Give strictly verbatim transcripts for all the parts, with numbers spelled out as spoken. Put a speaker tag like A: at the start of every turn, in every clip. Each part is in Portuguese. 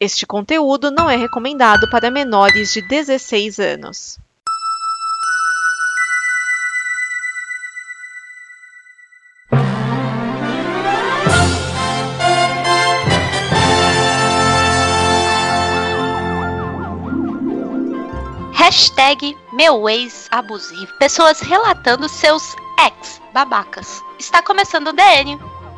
A: Este conteúdo não é recomendado para menores de dezesseis anos.
B: Hashtag meu ex abusivo. Pessoas relatando seus ex babacas. Está começando o D N.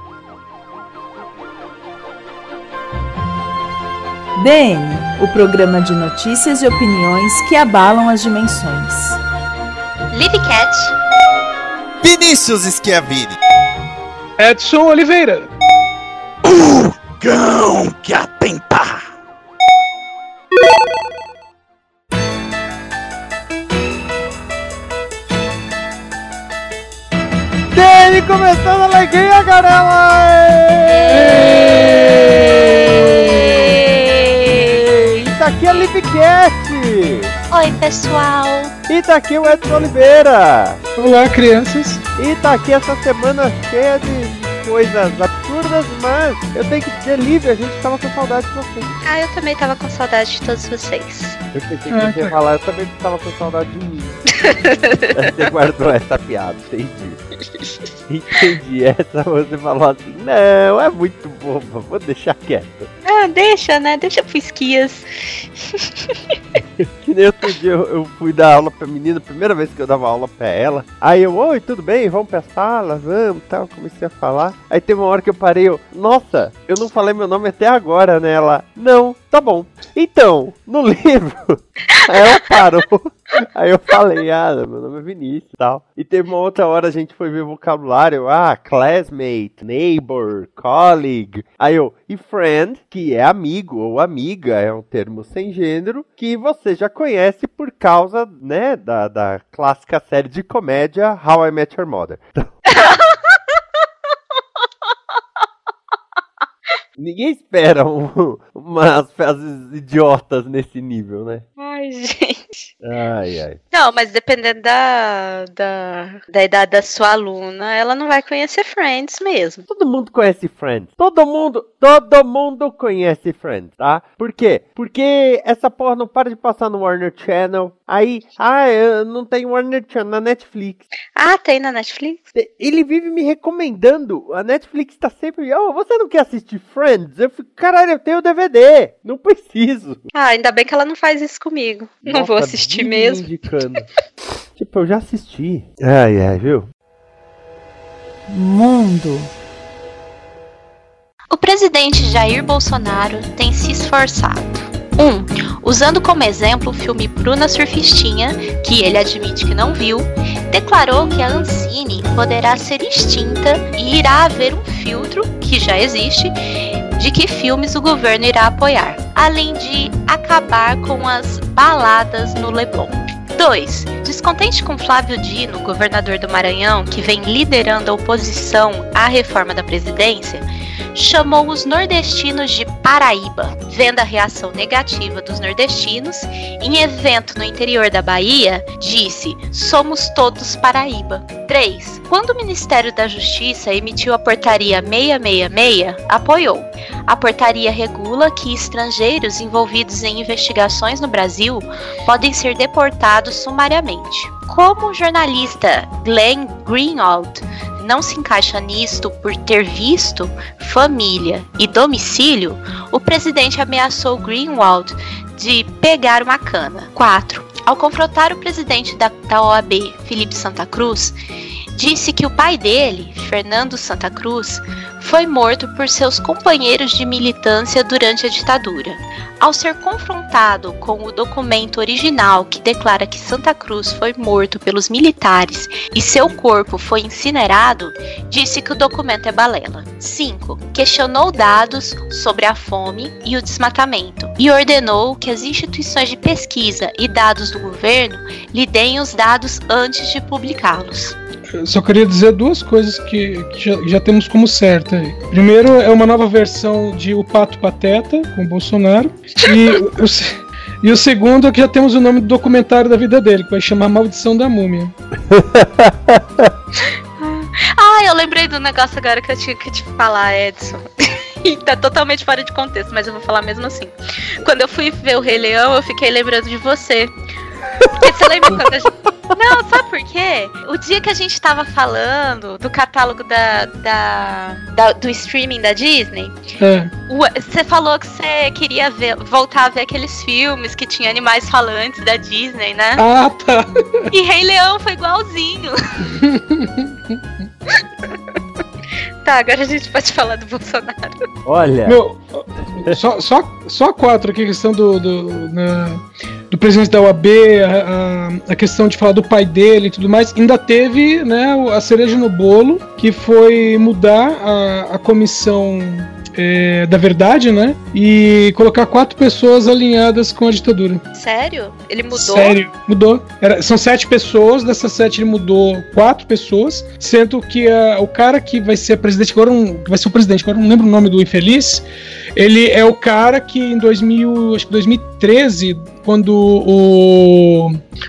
C: D N, o programa de notícias e opiniões que abalam as dimensões.
B: Livy Cat.
D: Vinícius Schiavini.
E: Edson Oliveira.
F: O cão que atenta.
G: D N começando a alegria, garela! E tá aqui a Livy Cat.
B: Oi, pessoal.
G: E tá aqui o Edson Oliveira.
E: Olá, crianças.
G: E tá aqui essa semana cheia de coisas absurdas, mas eu tenho que dizer, Livy, a gente tava com saudade de você.
B: Ah, eu também tava com saudade de todos vocês.
G: Eu pensei que
E: Ah,
G: você ia
E: tá.
G: falar, eu também tava com saudade de mim. Você guardou essa piada, entendi. Entendi, essa você falou assim, não, é muito boba, vou deixar quieto.
B: Ah, deixa, né? Deixa pro esquias.
G: Que nem outro dia eu, eu fui dar aula pra menina, primeira vez que eu dava aula pra ela. Aí eu, oi, tudo bem? Vamos pra sala, vamos, tal. Comecei a falar. Aí teve uma hora que eu parei, eu, nossa, eu não falei meu nome até agora, né? Ela, não, tá bom. Então, no livro, aí ela parou. Aí eu falei, ah, meu nome é Vinícius e tal. E teve uma outra hora a gente foi ver vocabulário, ah, classmate, neighbor, colleague. Aí eu, e friend, que é amigo ou amiga, é um termo sem gênero, que você já conhece por causa, né, da, da clássica série de comédia How I Met Your Mother. Então... Ninguém espera um, umas frases idiotas nesse nível, né?
B: Ai, gente.
G: Ai, ai.
B: Não, mas dependendo da, da, da idade da sua aluna, ela não vai conhecer Friends mesmo.
G: Todo mundo conhece Friends. Todo mundo, todo mundo conhece Friends, tá? Por quê? Porque essa porra não para de passar no Warner Channel. Aí, ah, eu não tenho Warner Channel na Netflix.
B: Ah, tem na Netflix?
G: Ele vive me recomendando. A Netflix tá sempre, oh, você não quer assistir Friends? Eu fico, caralho, eu tenho o D V D. Não preciso.
B: Ah, ainda bem que ela não faz isso comigo. Não
G: Nossa,
B: vou assistir
G: vive
B: mesmo.
G: me indicando. Tipo, eu já assisti. Ai, ai, viu?
C: Mundo.
B: O presidente Jair Bolsonaro tem se esforçado. um. Usando como exemplo o filme Bruna Surfistinha, que ele admite que não viu, declarou que a Ancine poderá ser extinta e irá haver um filtro, que já existe, de que filmes o governo irá apoiar, além de acabar com as baladas no Leblon. dois. Descontente com Flávio Dino, governador do Maranhão, que vem liderando a oposição à reforma da Previdência, chamou os nordestinos de Paraíba. Vendo a reação negativa dos nordestinos, em evento no interior da Bahia, disse: somos todos Paraíba. três. Quando o Ministério da Justiça emitiu a portaria seiscentos e sessenta e seis, apoiou. A portaria regula que estrangeiros envolvidos em investigações no Brasil podem ser deportados sumariamente. Como o jornalista Glenn Greenwald não se encaixa nisto por ter visto, família e domicílio, o presidente ameaçou Greenwald de pegar uma cana. quatro. Ao confrontar o presidente da, da O A B, Felipe Santa Cruz, disse que o pai dele, Fernando Santa Cruz, foi morto por seus companheiros de militância durante a ditadura. Ao ser confrontado com o documento original que declara que Santa Cruz foi morto pelos militares e seu corpo foi incinerado, disse que o documento é balela. cinco. Questionou dados sobre a fome e o desmatamento e ordenou que as instituições de pesquisa e dados do governo lhe deem os dados antes de publicá-los.
E: Eu só queria dizer duas coisas que, que já, já temos como certa aí. Primeiro, é uma nova versão de O Pato Pateta, com o Bolsonaro. E o, e o segundo é que já temos o nome do documentário da vida dele, que vai chamar Maldição da Múmia.
B: Ah, eu lembrei do negócio agora que eu tinha que te falar, Edson. E tá totalmente fora de contexto, mas eu vou falar mesmo assim. Quando eu fui ver o Rei Leão, eu fiquei lembrando de você. Porque você lembra quando a gente... Não, sabe por quê? O dia que a gente tava falando do catálogo da, da, da- do streaming da Disney,
E: É.
B: o- você falou que você queria ver, voltar a ver aqueles filmes que tinha animais falantes da Disney, né?
E: Ah, tá.
B: E Rei Leão foi igualzinho. Tá, agora a gente pode falar do Bolsonaro.
G: Olha,
E: Meu, só, só, só quatro aqui, a questão do, do, na- do presidente da U A B, a, a, a questão de falar do pai dele e tudo mais. Ainda teve, né, a cereja no bolo, que foi mudar a, a comissão é, da verdade, né? E colocar quatro pessoas alinhadas com a ditadura.
B: Sério? Ele mudou?
E: Sério, mudou. Era- são sete pessoas, dessas sete ele mudou quatro pessoas, sendo que a- o cara que vai ser presidente agora, um, que vai ser o presidente agora, não lembro o nome do infeliz, ele é o cara que em dois mil, acho que dois mil e treze, quando o,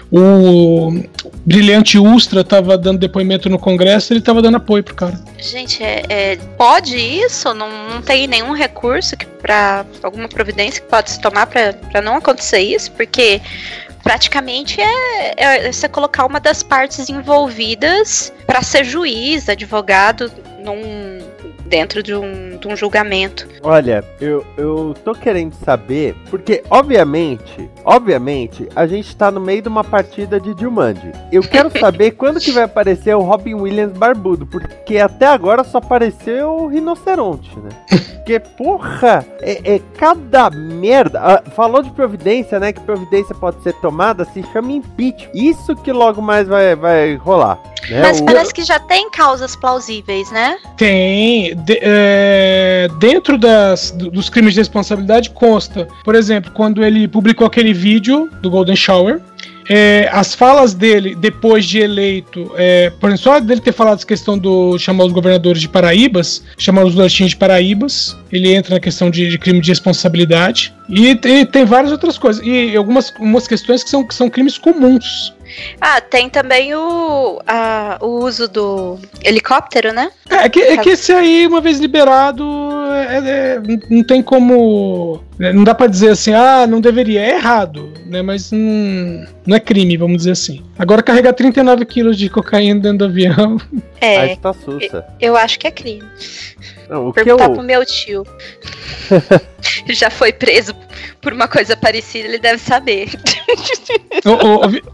E: o brilhante Ustra tava dando depoimento no Congresso, ele tava dando apoio pro cara.
B: Gente, é, é- pode isso? Não, não tem nenhum recurso que pra alguma providência que pode se tomar pra pra não acontecer isso? Porque praticamente é, é você colocar uma das partes envolvidas pra ser juiz, advogado, num, dentro de um, de um julgamento.
G: olha, eu, eu tô querendo saber, porque obviamente, obviamente, a gente tá no meio de uma partida de Jumanji. Eu quero saber quando que vai aparecer o Robin Williams barbudo, porque até agora só apareceu o rinoceronte, né? Porque, porra, é, é cada merda. Ah, falou de providência, né? Que providência pode ser tomada, se chama impeachment. Isso que logo mais vai, vai rolar. Né?
B: Mas
G: O-
B: parece que já tem causas plausíveis, né?
E: Tem. de- é, dentro das, do- dos crimes de responsabilidade consta, por exemplo, quando ele publicou aquele vídeo do Golden Shower. É, as falas dele depois de eleito, é, por exemplo, só dele ter falado essa questão do chamar os governadores de Paraíbas, chamar os nortinhos de Paraíbas, ele entra na questão de, de crime de responsabilidade. E tem, tem várias outras coisas. E algumas umas questões que são, que são crimes comuns.
B: Ah, tem também o, a- o uso do helicóptero, né?
E: É que, é que esse aí, uma vez liberado, é- é- não- não tem como. Né, não dá pra dizer assim, ah, não deveria. É errado, né? Mas não, não é crime, vamos dizer assim. Agora, carregar trinta e nove quilos de cocaína dentro do avião.
B: É,
G: Aí tá sussa.
B: eu acho que é crime.
G: Não, o que eu...
B: Perguntar pro meu tio. Já foi preso por uma coisa parecida, ele deve saber.
E: Ô, ô, ô, Vi-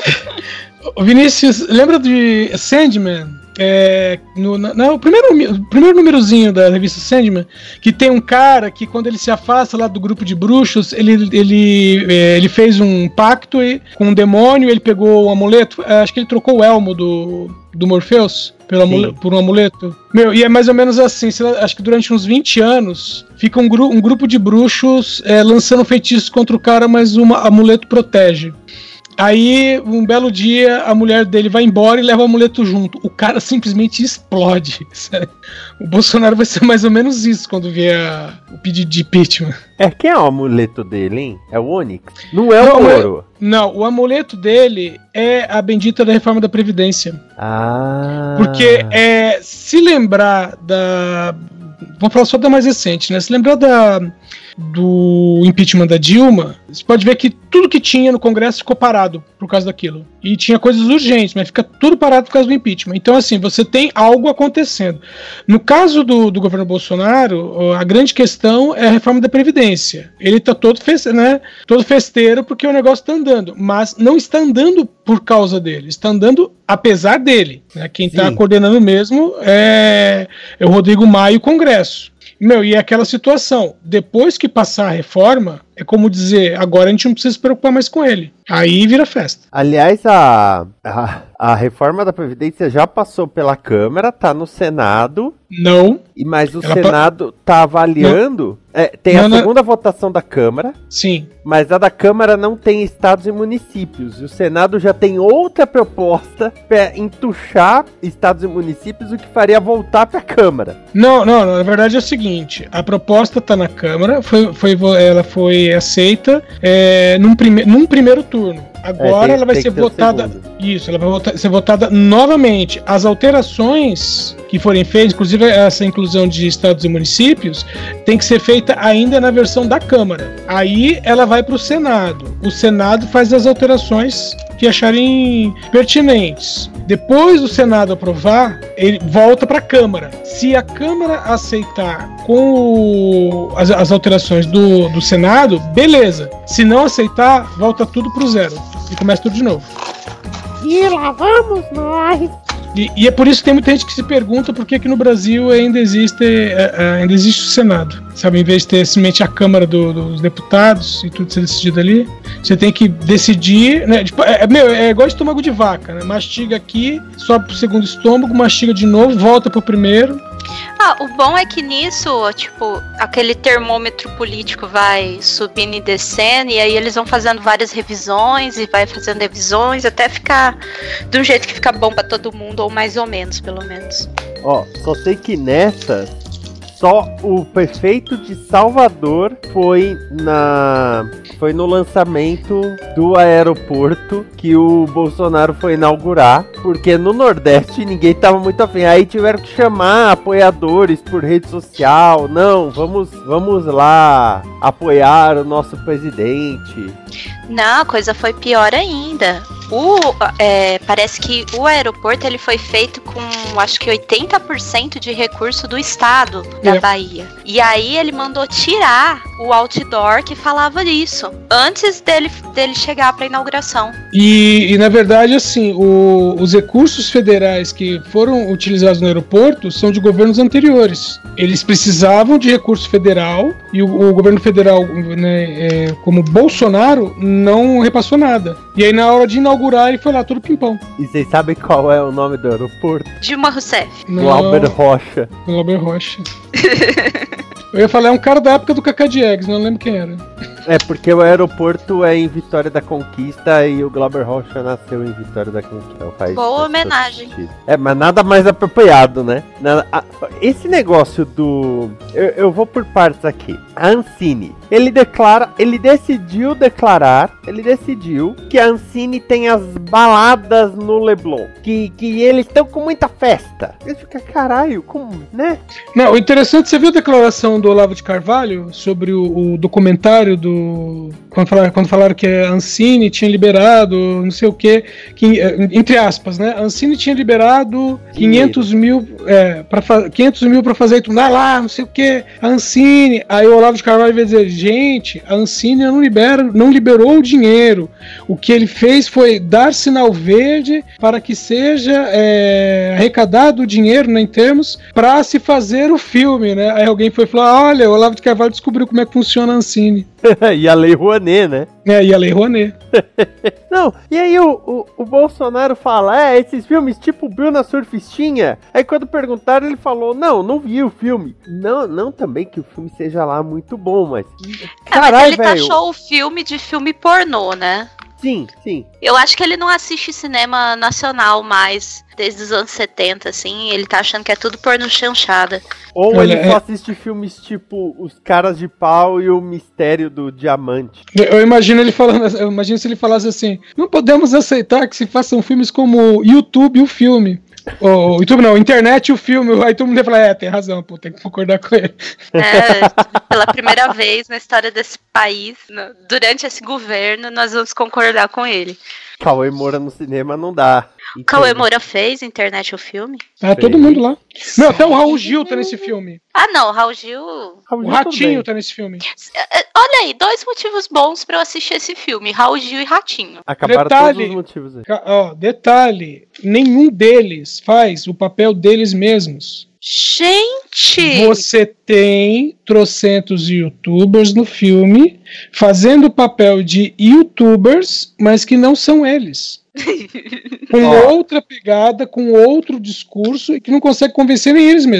E: ô, Vinícius, lembra de Sandman? É, no, na- na- o, primeiro, mi- o primeiro númerozinho da revista Sandman, que tem um cara que quando ele se afasta lá do grupo de bruxos, ele, ele, é, ele fez um pacto e- com um demônio, ele pegou o amuleto, é, acho que ele trocou o elmo do, do Morpheus pelo
G: Sim.
E: amule- por um amuleto. Meu, e é mais ou menos assim, sei lá, acho que durante uns vinte anos fica um, gru- um grupo de bruxos é, lançando feitiços contra o cara, mas o amuleto protege. Aí, um belo dia, a mulher dele vai embora e leva o amuleto junto. O cara simplesmente explode. Sério. O Bolsonaro vai ser mais ou menos isso quando vier a- o pedido de impeachment.
G: É, quem é o amuleto dele, hein? É o Onix? Não é
E: Não,
G: o
E: mas-
G: ouro.
E: Não, o amuleto dele é a bendita da reforma da Previdência.
G: Ah.
E: Porque é, se lembrar da... Vamos falar só da mais recente, né? Se lembrar da, do impeachment da Dilma, você pode ver que tudo que tinha no Congresso ficou parado por causa daquilo. E tinha coisas urgentes, mas fica tudo parado por causa do impeachment. Então, assim, você tem algo acontecendo. No caso do, do governo Bolsonaro, a grande questão é a reforma da Previdência. Ele está todo, feste, né, todo festeiro porque o negócio está andando, mas não está andando por causa dele, está andando apesar dele. Né? Quem está
G: Sim.
E: coordenando mesmo é, é o Rodrigo Maia e o Congresso. Meu, e é aquela situação, depois que passar a reforma, é como dizer, agora a gente não precisa se preocupar mais com ele. Aí vira festa.
G: Aliás, a, a, a reforma da Previdência já passou pela Câmara, tá no Senado,
E: Não,
G: e mas o
E: Ela pa-
G: Senado tá avaliando. É, tem
E: Não,
G: a
E: não.
G: segunda votação da Câmara,
E: sim.
G: mas a da Câmara não tem estados e municípios. E o Senado já tem outra proposta pra entuchar estados e municípios, o que faria voltar pra Câmara.
E: Não, não, na verdade é o seguinte, a proposta está na Câmara, foi, foi, ela foi aceita é, num, prime, num primeiro turno. Agora
G: É, tem-
E: ela vai
G: tem
E: ser
G: que ter o
E: votada.
G: segundo.
E: Isso, ela vai vota- ser votada novamente. As alterações que forem feitas, inclusive essa inclusão de estados e municípios, tem que ser feita ainda na versão da Câmara. Aí ela vai para o Senado. O Senado faz as alterações que acharem pertinentes. Depois do Senado aprovar, ele volta para a Câmara. Se a Câmara aceitar com o- as, as alterações do, do Senado, beleza. Se não aceitar, volta tudo pro zero. E começa tudo de novo.
G: E lá vamos nós!
E: E, e é por isso que tem muita gente que se pergunta por que, que no Brasil ainda existe, é, é, ainda existe o Senado. Sabe, em vez de ter simplesmente a Câmara do- dos Deputados e tudo ser decidido ali, você tem que decidir, né? Tipo, é, é, meu, é igual estômago de vaca, né? Mastiga aqui, sobe pro segundo estômago, mastiga de novo, volta pro primeiro.
B: Ah, o bom é que nisso, tipo, aquele termômetro político vai subindo e descendo, e aí eles vão fazendo várias revisões, e vai fazendo revisões, até ficar de um jeito que fica bom pra todo mundo, ou mais ou menos, pelo menos.
G: Ó, só sei que nessa, só o prefeito de Salvador foi na foi no lançamento do aeroporto que o Bolsonaro foi inaugurar, porque no Nordeste ninguém tava muito afim. Aí tiveram que chamar apoiadores por rede social. Não, vamos, vamos lá apoiar o nosso presidente.
B: Não, a coisa foi pior ainda. O, é, parece que o aeroporto ele foi feito com, acho que oitenta por cento de recurso do estado da
E: É.
B: Bahia. E aí ele mandou tirar o outdoor que falava disso, antes dele, dele chegar para a inauguração.
E: E, e, na verdade, assim, o- os recursos federais que foram utilizados no aeroporto são de governos anteriores. Eles precisavam de recurso federal e o, o governo federal, né, é, como Bolsonaro, não repassou nada. E aí, na hora de inaugurar, ele foi lá todo pimpão.
G: E vocês sabem qual é o nome do aeroporto?
B: Dilma Rousseff.
E: Não,
G: Glauber Rocha.
E: Glauber Rocha. Eu ia falar, é um cara da época do Cacá Diegues, não lembro quem era.
G: É porque o aeroporto é em Vitória da Conquista e o Glauber Rocha nasceu em Vitória da Conquista. Faz-
B: Boa
G: faz
B: homenagem.
G: todo sentido. É, mas nada mais apropriado, né? Nada- a- esse negócio do... Eu, eu vou por partes aqui. A Ancine, ele declara, ele decidiu declarar, ele decidiu que a Ancine tem as baladas no Leblon, que, que eles estão com muita festa. Ele fica, caralho, como, né?
E: Não, o interessante, você viu a declaração do Olavo de Carvalho sobre o, o documentário do... Quando falaram, quando falaram que a Ancine tinha liberado, não sei o quê, que, entre aspas, né? A Ancine tinha liberado quinhentos mil, é, pra, fa- quinhentos mil pra fazer tudo lá, não sei o quê. A Ancine... Aí o Olavo de Carvalho vai dizer, gente, a Ancine não, libera, não liberou o dinheiro. O que ele fez foi dar sinal verde para que seja é, arrecadado o dinheiro, né, em termos, para se fazer o filme, né? Aí alguém foi falar, olha, o Olavo de Carvalho descobriu como é que funciona a Ancine.
G: E a Lei Rouanet, né?
E: É, e a Lei Rouanet.
G: Não, e aí o, o, o Bolsonaro fala, é, esses filmes tipo Bruna Surfistinha. Aí quando perguntaram, ele falou, não, não vi o filme. Não, não também que o filme seja lá muito bom, mas...
B: É, mas
G: Caralho,
B: ele
G: velho.
B: taxou o filme de filme pornô, né?
G: Sim, sim.
B: Eu acho que ele não assiste cinema nacional mais, desde os anos setenta, assim. Ele tá achando que é tudo porno chanchada.
G: Ou
E: Olha,
G: ele só
E: é-
G: assiste filmes tipo Os Caras de Pau e o Mistério do Diamante.
E: Eu, eu imagino ele falando, eu imagino se ele falasse assim, não podemos aceitar que se façam filmes como YouTube o filme. Ou YouTube não, internet e o filme. Aí todo mundo ia falar, é, tem razão, pô, tem que concordar com ele.
B: É, pela primeira vez na história desse país, no- durante esse governo, nós vamos concordar com ele.
G: Cauê Moura no cinema não dá.
B: O Cauê Moura fez Internet o filme?
E: Ah, todo mundo lá. Meu, até o Raul Gil tá nesse filme.
B: Ah, não, Raul Gil.
G: Raul
E: O
G: Gil,
E: Ratinho
G: tudo bem.
E: tá nesse filme.
B: É, olha aí, dois motivos bons pra eu assistir esse filme: Raul Gil e Ratinho.
G: Acabaram
E: Detalhe.
G: todos os motivos aí.
E: Ca- Ó, detalhe, nenhum deles faz o papel deles mesmos.
B: Gente!
E: Você tem trocentos youtubers no filme fazendo o papel de youtubers, mas que não são eles. Com
G: Ó.
E: outra pegada, com outro discurso e que não consegue convencer nem eles mesmos.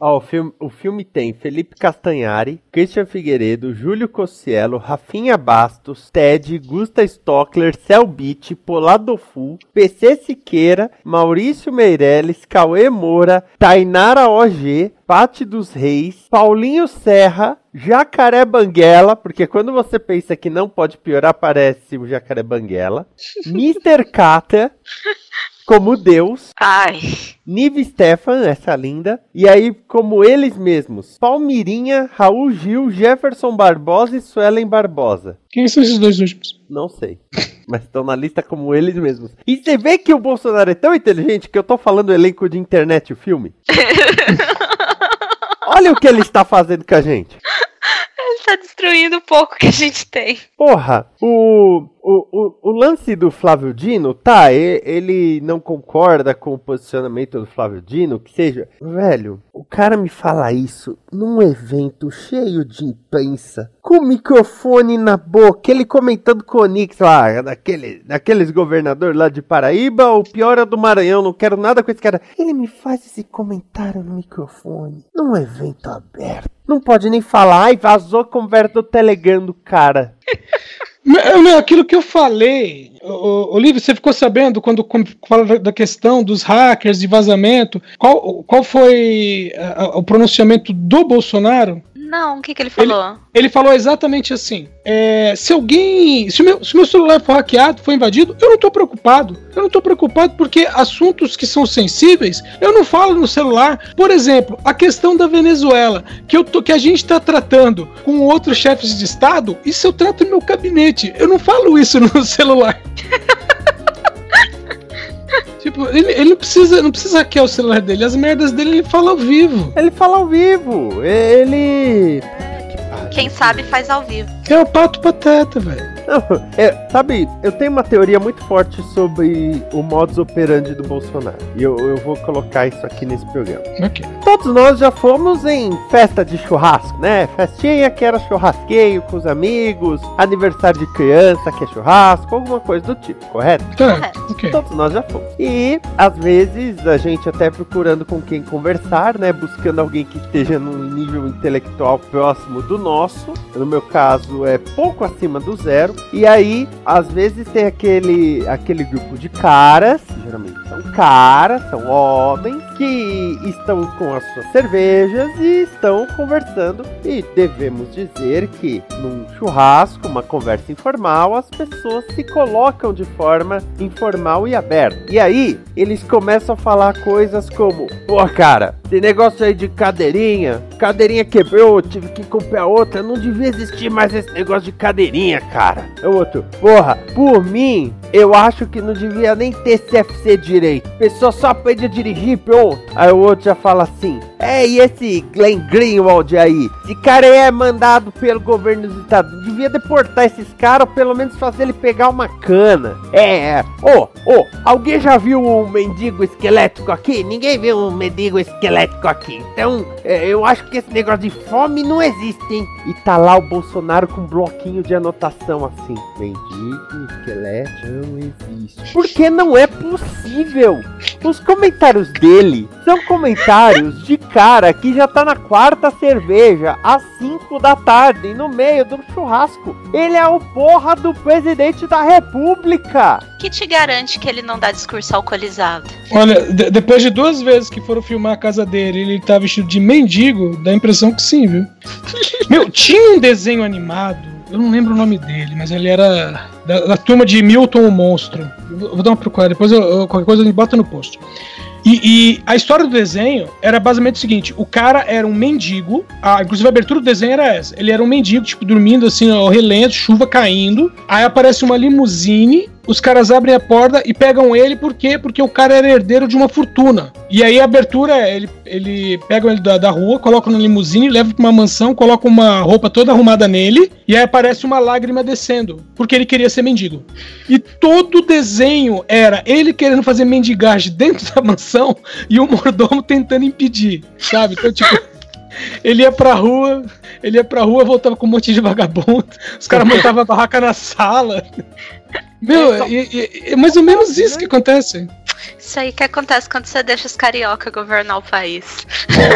G: Ó, o filme, o filme tem Felipe Castanhari, Christian Figueiredo, Júlio Cossiello, Rafinha Bastos, Ted, Gusta Stockler, Selbit, Poladofu, P C Siqueira, Maurício Meirelles, Cauê Moura, Tainara O G, Pati dos Reis, Paulinho Serra, Jacaré Banguela, porque quando você pensa que não pode piorar, aparece o Jacaré Banguela, mister Kata, como Deus,
B: Ai.
G: Nive Stefan, essa linda, e aí como eles mesmos, Palmirinha, Raul Gil, Jefferson Barbosa e Suelen Barbosa.
E: Quem são esses dois últimos?
G: Não sei, mas estão na lista como eles mesmos. E você vê que o Bolsonaro é tão inteligente que eu tô falando elenco de internet, o filme. Olha o que ele está fazendo com a gente.
B: Ele tá destruindo um pouco que a gente tem.
G: Porra, o, o, o, o lance do Flávio Dino, tá, ele não concorda com o posicionamento do Flávio Dino, que seja, velho, o cara me fala isso num evento cheio de imprensa, com o microfone na boca, ele comentando com o Onix lá, daquele, daqueles governadores lá de Paraíba, o pior é do Maranhão, não quero nada com esse cara. Ele me faz esse comentário no microfone, num evento aberto. Não pode nem falar, ai, vazou a conversa do Telegram do cara.
E: Meu, aquilo que eu falei, Olívio, você ficou sabendo quando fala da questão dos hackers, de vazamento, qual, qual foi a, o pronunciamento do Bolsonaro?
B: Não, o que, que ele falou?
E: Ele, ele falou exatamente assim, é, se alguém, se o meu, se meu celular for hackeado, for invadido, eu não tô preocupado, eu não tô preocupado porque assuntos que são sensíveis, eu não falo no celular. Por exemplo, a questão da Venezuela, que, eu tô, que a gente tá tratando com outros chefes de Estado, isso eu trato no meu gabinete, eu não falo isso no celular. Tipo, ele, ele não precisa, não precisa hackear o celular dele, as merdas dele ele fala ao vivo.
G: Ele fala ao vivo, ele...
B: Quem sabe faz ao vivo.
E: É o Pato Pateta, velho.
G: Não, é, sabe, eu tenho uma teoria muito forte sobre o modus operandi do Bolsonaro. E eu, eu vou colocar isso aqui nesse programa.
E: Ok.
G: Todos nós já fomos em festa de churrasco, né? Festinha que era churrasqueio com os amigos, aniversário de criança que é churrasco, alguma coisa do tipo, correto?
E: Tá, ok.
G: Todos nós já fomos. E, às vezes, a gente até procurando com quem conversar, né? Buscando alguém que esteja num nível intelectual próximo do nosso. No meu caso, é pouco acima do zero. E aí, às vezes tem aquele, aquele grupo de caras, geralmente são caras, são homens, que estão com as suas cervejas e estão conversando. E devemos dizer que num churrasco, uma conversa informal, as pessoas se colocam de forma informal e aberta. E aí, eles começam a falar coisas como: pô, cara, esse negócio aí de cadeirinha, cadeirinha quebrou, tive que comprar outra, não devia existir mais esse negócio de cadeirinha, cara. É o outro: porra, por mim, eu acho que não devia nem ter C F C direito, a pessoa só aprende a dirigir, pronto. Aí o outro já fala assim: é, e esse Glenn Greenwald aí, esse cara aí é mandado pelo governo dos Estados Unidos, devia deportar esses caras, ou pelo menos fazer ele pegar uma cana. É, é, ô, ô, alguém já viu um mendigo esquelético aqui? Ninguém viu um mendigo esquelético aqui, então é, eu acho que esse negócio de fome não existe, hein? E tá lá o Bolsonaro com um bloquinho de anotação assim: mendigo esquelético não existe. Porque não é possível. Os comentários dele são comentários de cara que já tá na quarta cerveja às cinco da tarde, no meio do churrasco. Ele é o porra do presidente da república.
B: Que te garante que ele não dá discurso alcoolizado?
E: Olha, de- depois de duas vezes que foram filmar a casa dele, ele tá vestido de mendigo, dá a impressão que sim, viu? Meu, tinha um desenho animado, eu não lembro o nome dele, mas ele era da, da turma de Milton o Monstro. Eu vou, eu vou dar uma procurada, depois eu, eu, qualquer coisa ele bota no post. E, e a história do desenho era basicamente o seguinte: o cara era um mendigo, a, inclusive a abertura do desenho era essa. Ele era um mendigo, tipo, dormindo assim ao relento, chuva caindo. Aí aparece uma limusine, os caras abrem a porta e pegam ele, por quê? Porque o cara era herdeiro de uma fortuna. E aí a abertura é, ele, ele pegam ele da, da rua, colocam na limusine, levam pra uma mansão, colocam uma roupa toda arrumada nele, e aí aparece uma lágrima descendo, porque ele queria ser mendigo. E todo o desenho era ele querendo fazer mendigagem dentro da mansão e o mordomo tentando impedir, sabe? Então, tipo, ele ia pra rua, ele ia pra rua, voltava com um monte de vagabundo, os caras montavam a barraca na sala. Meu, é, é, é mais ou menos isso que acontece.
B: Isso aí que acontece quando você deixa os carioca governar o país.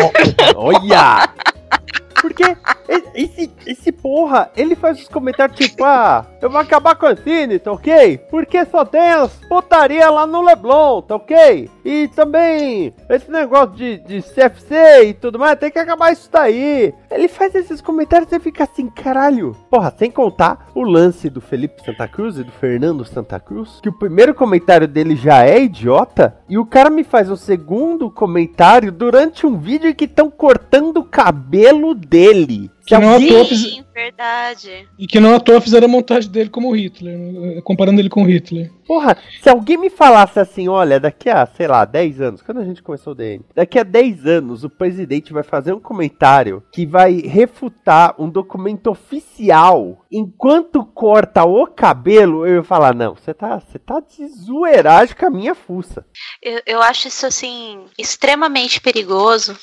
G: Olha! Porque esse, esse porra, ele faz os comentários tipo, ah, eu vou acabar com a Ancine, tá ok? Porque só tem as putaria lá no Leblon, tá ok? E também, esse negócio de, de C F C e tudo mais, tem que acabar isso daí. Ele faz esses comentários e você fica assim, caralho. Porra, sem contar o lance do Felipe Santa Cruz e do Fernando Santa Cruz, que o primeiro comentário dele já é idiota, e o cara me faz um segundo comentário durante um vídeo que estão cortando o cabelo dele.
E: Que não
B: Sim,
E: fiz...
B: verdade.
E: E que não à toa fizeram a montagem dele como Hitler, comparando ele com Hitler.
G: Porra, se alguém me falasse assim, olha, daqui a, sei lá, dez anos, quando a gente começou o D N, daqui a dez anos o presidente vai fazer um comentário que vai refutar um documento oficial enquanto corta o cabelo, eu ia falar, não, você tá, você tá de zoeiragem com a minha fuça.
B: Eu, eu acho isso, assim, extremamente perigoso,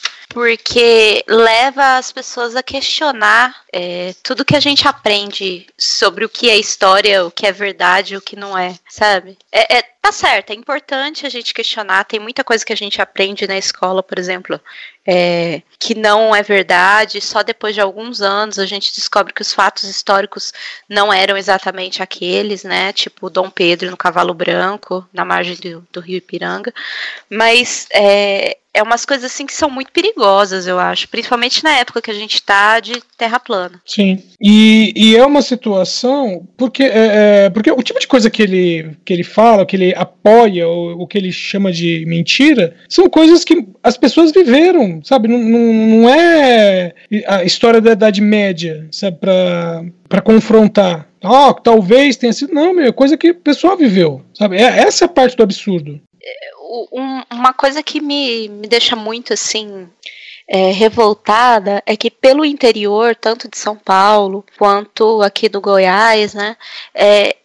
B: porque leva as pessoas a questionar é, tudo que a gente aprende sobre o que é história, o que é verdade, o que não é, sabe? É, é, tá certo, é importante a gente questionar, tem muita coisa que a gente aprende na escola, por exemplo, é, que não é verdade, só depois de alguns anos a gente descobre que os fatos históricos não eram exatamente aqueles, né, tipo Dom Pedro no Cavalo Branco, na margem do, do Rio Ipiranga, mas é, é umas coisas assim que são muito perigosas, eu acho, principalmente na época que a gente tá de terra plana.
E: Sim, e, e é uma situação, porque, é, é, porque o tipo de coisa que ele, que ele fala, que ele apoia, ou o que ele chama de mentira, são coisas que as pessoas viveram, sabe, não, não, não é a história da Idade Média, sabe, pra, pra confrontar. Ó, oh, talvez tenha sido, não, meu, é coisa que o pessoal viveu, sabe, é, essa é a parte do absurdo.
B: Um, uma coisa que me, me deixa muito assim é, revoltada é que pelo interior, tanto de São Paulo quanto aqui do Goiás, né, é,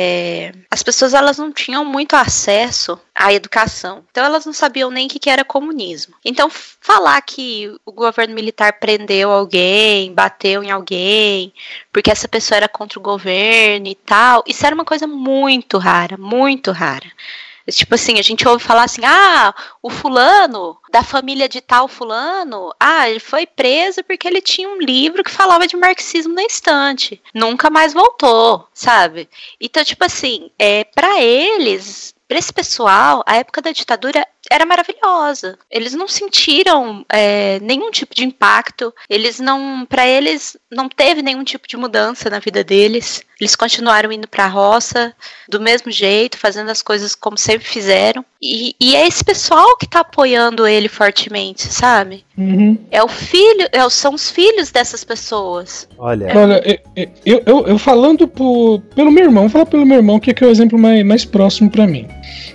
B: é, as pessoas elas não tinham muito acesso à educação, então elas não sabiam nem o que, que era comunismo. Então falar que o governo militar prendeu alguém, bateu em alguém, porque essa pessoa era contra o governo e tal, isso era uma coisa muito rara, muito rara. Tipo assim, a gente ouve falar assim, ah, o fulano, da família de tal fulano, ah, ele foi preso porque ele tinha um livro que falava de marxismo na estante. Nunca mais voltou, sabe? Então, tipo assim, é, pra eles, pra esse pessoal, a época da ditadura era maravilhosa. Eles não sentiram é, nenhum tipo de impacto. Eles não, para eles, não teve nenhum tipo de mudança na vida deles. Eles continuaram indo pra roça do mesmo jeito, fazendo as coisas como sempre fizeram. E, e é esse pessoal que tá apoiando ele fortemente, sabe?
E: Uhum.
B: É o filho, é, são os filhos dessas pessoas.
G: Olha,
E: Olha, eu, eu, eu falando por, pelo meu irmão, vou falar pelo meu irmão, que é, que é o exemplo mais, mais próximo pra mim.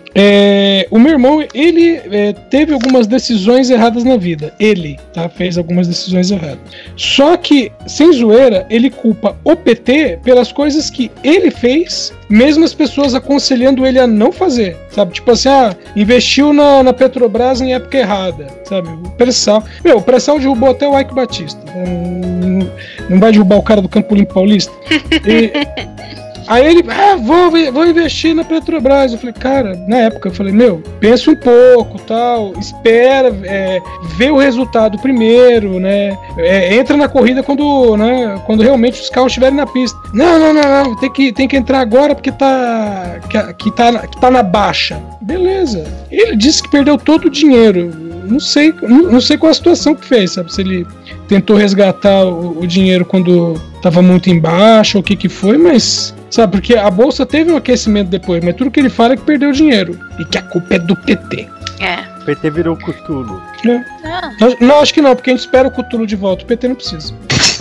E: É, o meu irmão, ele é, teve algumas decisões erradas na vida. Ele, tá? Fez algumas decisões erradas. Só que, sem zoeira, ele culpa o P T pelas coisas que ele fez, mesmo as pessoas aconselhando ele a não fazer, sabe? Tipo assim, ah, investiu na, na Petrobras em época errada, sabe? O pré-sal. Meu, o pré-sal derrubou até o Ike Batista. Não, não vai derrubar o cara do Campo Limpo Paulista? E... Aí ele, ah, vou, vou investir na Petrobras. Eu falei, cara, na época eu falei, meu, pensa um pouco, tal, espera, é, vê o resultado primeiro, né? É, entra na corrida quando, né, quando realmente os carros estiverem na pista. Não, não, não, não, tem que, tem que entrar agora porque tá, que, que tá, que tá na baixa. Beleza. Ele disse que perdeu todo o dinheiro. Não sei, não, não sei qual a situação que fez, sabe? Se ele tentou resgatar o, o dinheiro quando tava muito embaixo, ou o que que foi, mas... Sabe, porque a bolsa teve um aquecimento depois, mas tudo que ele fala é que perdeu dinheiro. E que a culpa é do P T.
B: É.
G: o P T virou Cthulhu.
E: É.
B: Ah.
E: Não, não, acho que não, porque a gente espera o Cthulhu de volta. O P T não precisa.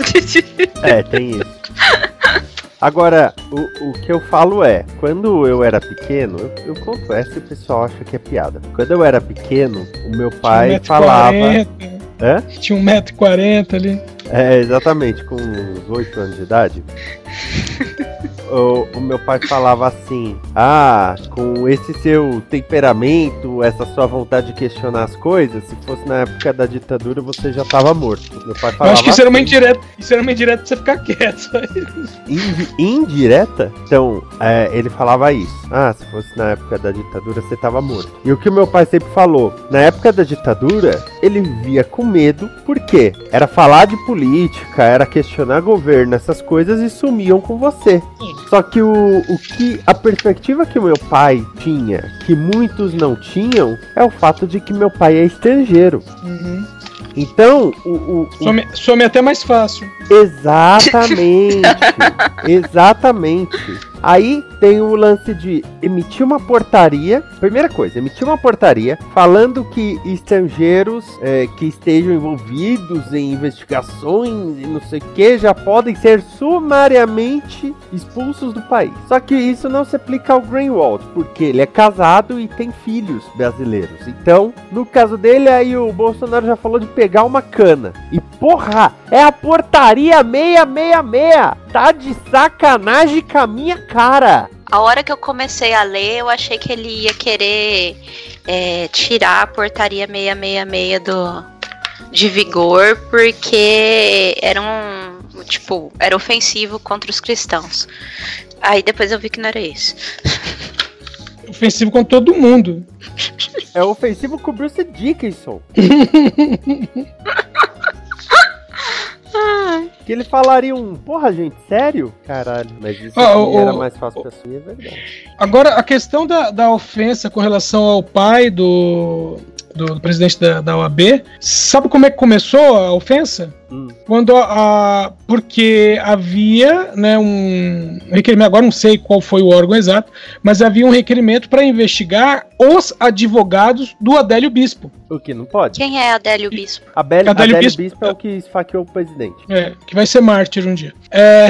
G: É, tem isso. Agora, o, o que eu falo é, quando eu era pequeno, eu, eu conto essa e o pessoal acha que é piada. Quando eu era pequeno, o meu pai
E: Tinha um
G: falava...
E: quarenta,
G: Hã?
E: tinha um metro e quarenta ali.
G: É, exatamente, com uns oito anos de idade. o, o meu pai falava assim, ah, com esse seu temperamento, essa sua vontade de questionar as coisas, se fosse na época da ditadura, você já tava morto. Meu pai falava
E: Eu acho que isso era uma
G: assim.
E: indireta, isso era uma indireta pra você ficar quieto.
G: Indi- indireta? Então, é, ele falava isso. Ah, se fosse na época da ditadura, você tava morto. E o que o meu pai sempre falou, na época da ditadura, ele vivia com medo, por quê? Era falar de política, era questionar governo, essas coisas, e sumiam com você. Só que o, o que a perspectiva que o meu pai tinha, que muitos não tinham, é o fato de que meu pai é estrangeiro.
E: Uhum.
G: Então, o, o, o...
E: Some, some até mais fácil.
G: Exatamente, exatamente. Aí tem o lance de emitir uma portaria. Primeira coisa, emitir uma portaria falando que estrangeiros é, que estejam envolvidos em investigações e não sei o que já podem ser sumariamente expulsos do país. Só que isso não se aplica ao Greenwald, porque ele é casado e tem filhos brasileiros. Então, no caso dele, aí o Bolsonaro já falou de pegar uma cana. E porra, é a portaria seiscentos e sessenta e seis! Tá de sacanagem com a minha cara!
B: A hora que eu comecei a ler, eu achei que ele ia querer é, tirar a portaria seiscentos e sessenta e seis do, de vigor, porque era um, tipo, era ofensivo contra os cristãos. Aí depois eu vi que não era isso.
E: Ofensivo com todo mundo.
G: É ofensivo com o Bruce Dickinson. Que ele falaria um, porra, gente, sério? Caralho, mas isso
E: Ah,
G: aqui
E: o-
G: era
E: o-
G: mais fácil pra assumir, é verdade.
E: Agora, a questão da, da ofensa com relação ao pai do, do, do presidente da, da O A B, sabe como é que começou a ofensa?
G: Hum.
E: Quando a, a- porque havia, né, um requerimento, agora não sei qual foi o órgão exato, mas havia um requerimento para investigar os advogados do Adélio Bispo,
G: O que não pode?
B: Quem é Adélio Bispo?
G: A Belle,
E: Adélio
G: Adélio
E: Bispo-
G: Bispo é o que esfaqueou o presidente.
E: é, que vai ser mártir um dia. É,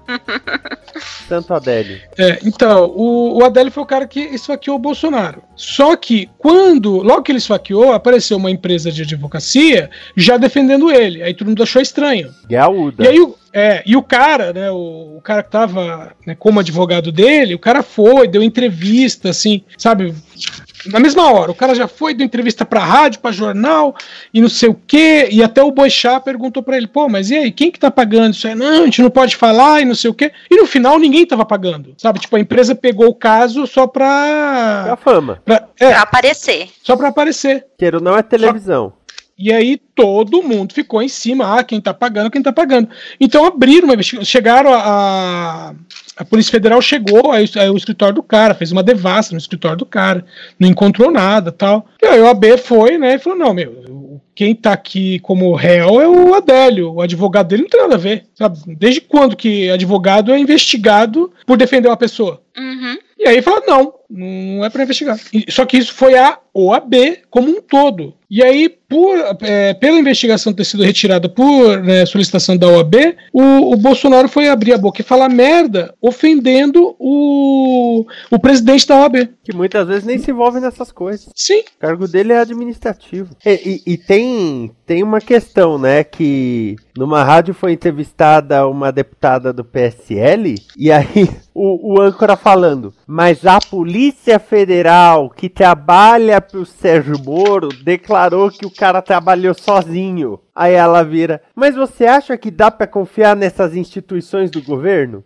G: Santo Adélio.
E: É, então, o, o Adélio foi o cara que esfaqueou o Bolsonaro. Só que, quando, logo que ele esfaqueou, apareceu uma empresa de advocacia já defendendo ele. Aí todo mundo achou estranho.
G: Gaúda.
E: E aí, o, é, e o cara, né, o, o cara que tava, né, como advogado dele, o cara foi, deu entrevista, assim, sabe? Na mesma hora, o cara já foi, deu entrevista pra rádio, pra jornal, e não sei o quê, e até o Boixá perguntou pra ele, pô, mas e aí, quem que tá pagando isso aí? Não, a gente não pode falar, e não sei o quê. E no final, ninguém tava pagando, sabe? Tipo, a empresa pegou o caso só
G: É a
E: pra...
G: fama.
E: pra é,
B: Pra aparecer.
E: só pra aparecer.
G: Queiro não é televisão.
E: E aí todo mundo ficou em cima, ah, quem tá pagando, quem tá pagando. Então abriram uma investigação, chegaram a, a, a Polícia Federal chegou, aí, aí o escritório do cara, fez uma devassa no escritório do cara, não encontrou nada, tal. E aí o A B foi, né, e falou, não, meu, quem tá aqui como réu é o Adélio, o advogado dele não tem nada a ver, sabe? Desde quando que advogado é investigado por defender uma pessoa?
B: Uhum.
E: E aí fala, não, não é pra investigar. E- Só que isso foi a O A B como um todo. E aí, por, é, pela investigação ter sido retirada por, né, solicitação da O A B, o, o Bolsonaro foi abrir a boca e falar merda, ofendendo o, o presidente da O A B.
G: Que muitas vezes nem se envolve nessas coisas.
E: Sim.
G: O cargo dele é administrativo. E, e- e tem, tem uma questão, né? Que numa rádio foi entrevistada uma deputada do P S L, e aí o, o âncora falando, mas a Polícia Federal que trabalha pro Sérgio Moro declarou que o cara trabalhou sozinho. Aí ela vira, mas você acha que dá pra confiar nessas instituições do governo?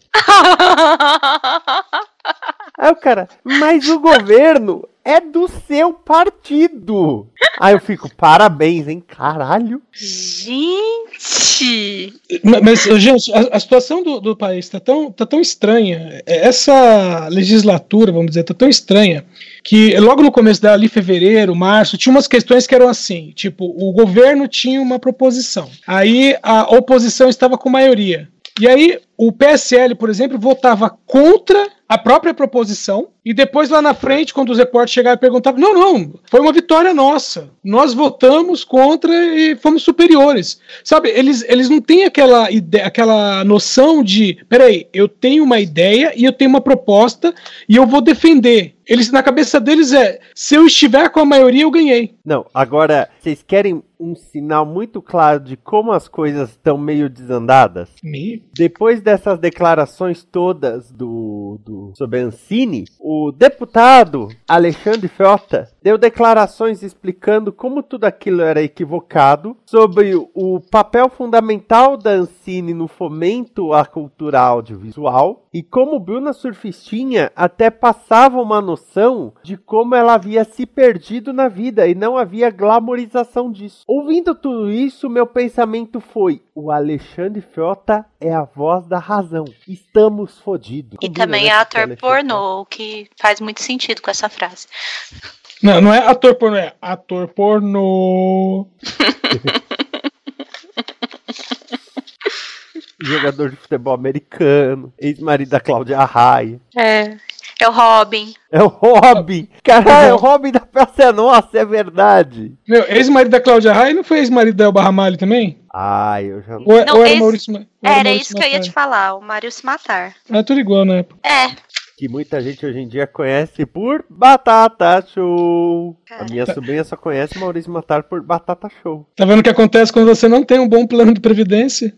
G: Aí o cara, mas o governo é do seu partido. Aí eu fico, parabéns, hein? Caralho.
B: Gente!
E: Ma- Mas, gente, a, a situação do, do país tá tão, tá tão estranha. Essa legislatura, vamos dizer, tá tão estranha que logo no começo dela, ali, fevereiro, março, tinha umas questões que eram assim, tipo, o governo tinha uma proposição, aí a oposição estava com maioria. E aí o P S L, por exemplo, votava contra a própria proposição, e depois lá na frente, quando os repórteres chegavam e perguntavam, não, não, foi uma vitória nossa, nós votamos contra e fomos superiores. Sabe, eles, eles não têm aquela, ide- aquela noção de, peraí, eu tenho uma ideia e eu tenho uma proposta e eu vou defender. Eles, na cabeça deles é, se eu estiver com a maioria, eu ganhei.
G: Não, agora, vocês querem um sinal muito claro de como as coisas estão meio desandadas?
E: Me?
G: Depois dessas declarações todas do, do sobre a Ancine, o deputado Alexandre Frota deu declarações explicando como tudo aquilo era equivocado, sobre o papel fundamental da Ancine no fomento à cultura audiovisual e como Bruna Surfistinha até passava uma noção de como ela havia se perdido na vida e não havia glamorização disso. Ouvindo tudo isso, meu pensamento foi: o Alexandre Frota é a voz da razão. Estamos fodidos.
B: E também é ator pornô, o que faz muito sentido com essa frase.
E: Não, não é ator pornô, é ator pornô.
G: Jogador de futebol americano, ex-marido da Cláudia Raia.
B: É, é o Robin.
G: É o Robin. Caralho, é o Robin da Praça Nossa, é verdade.
E: Meu, ex-marido da Cláudia Raia não foi ex-marido da Elba Ramalho também?
G: Ai, eu já não...
E: Ou,
B: Não,
E: ou era
B: esse-
E: Maurício, ou
B: Era
E: Maurício
B: isso que eu ia
E: Matar?
B: te falar, o Mário se matar.
E: É tudo igual na época.
B: É,
G: Que muita gente hoje em dia conhece por Batata Show. A minha sobrinha só conhece Maurício Matar por Batata Show.
E: Tá vendo o que acontece quando você não tem um bom plano de previdência?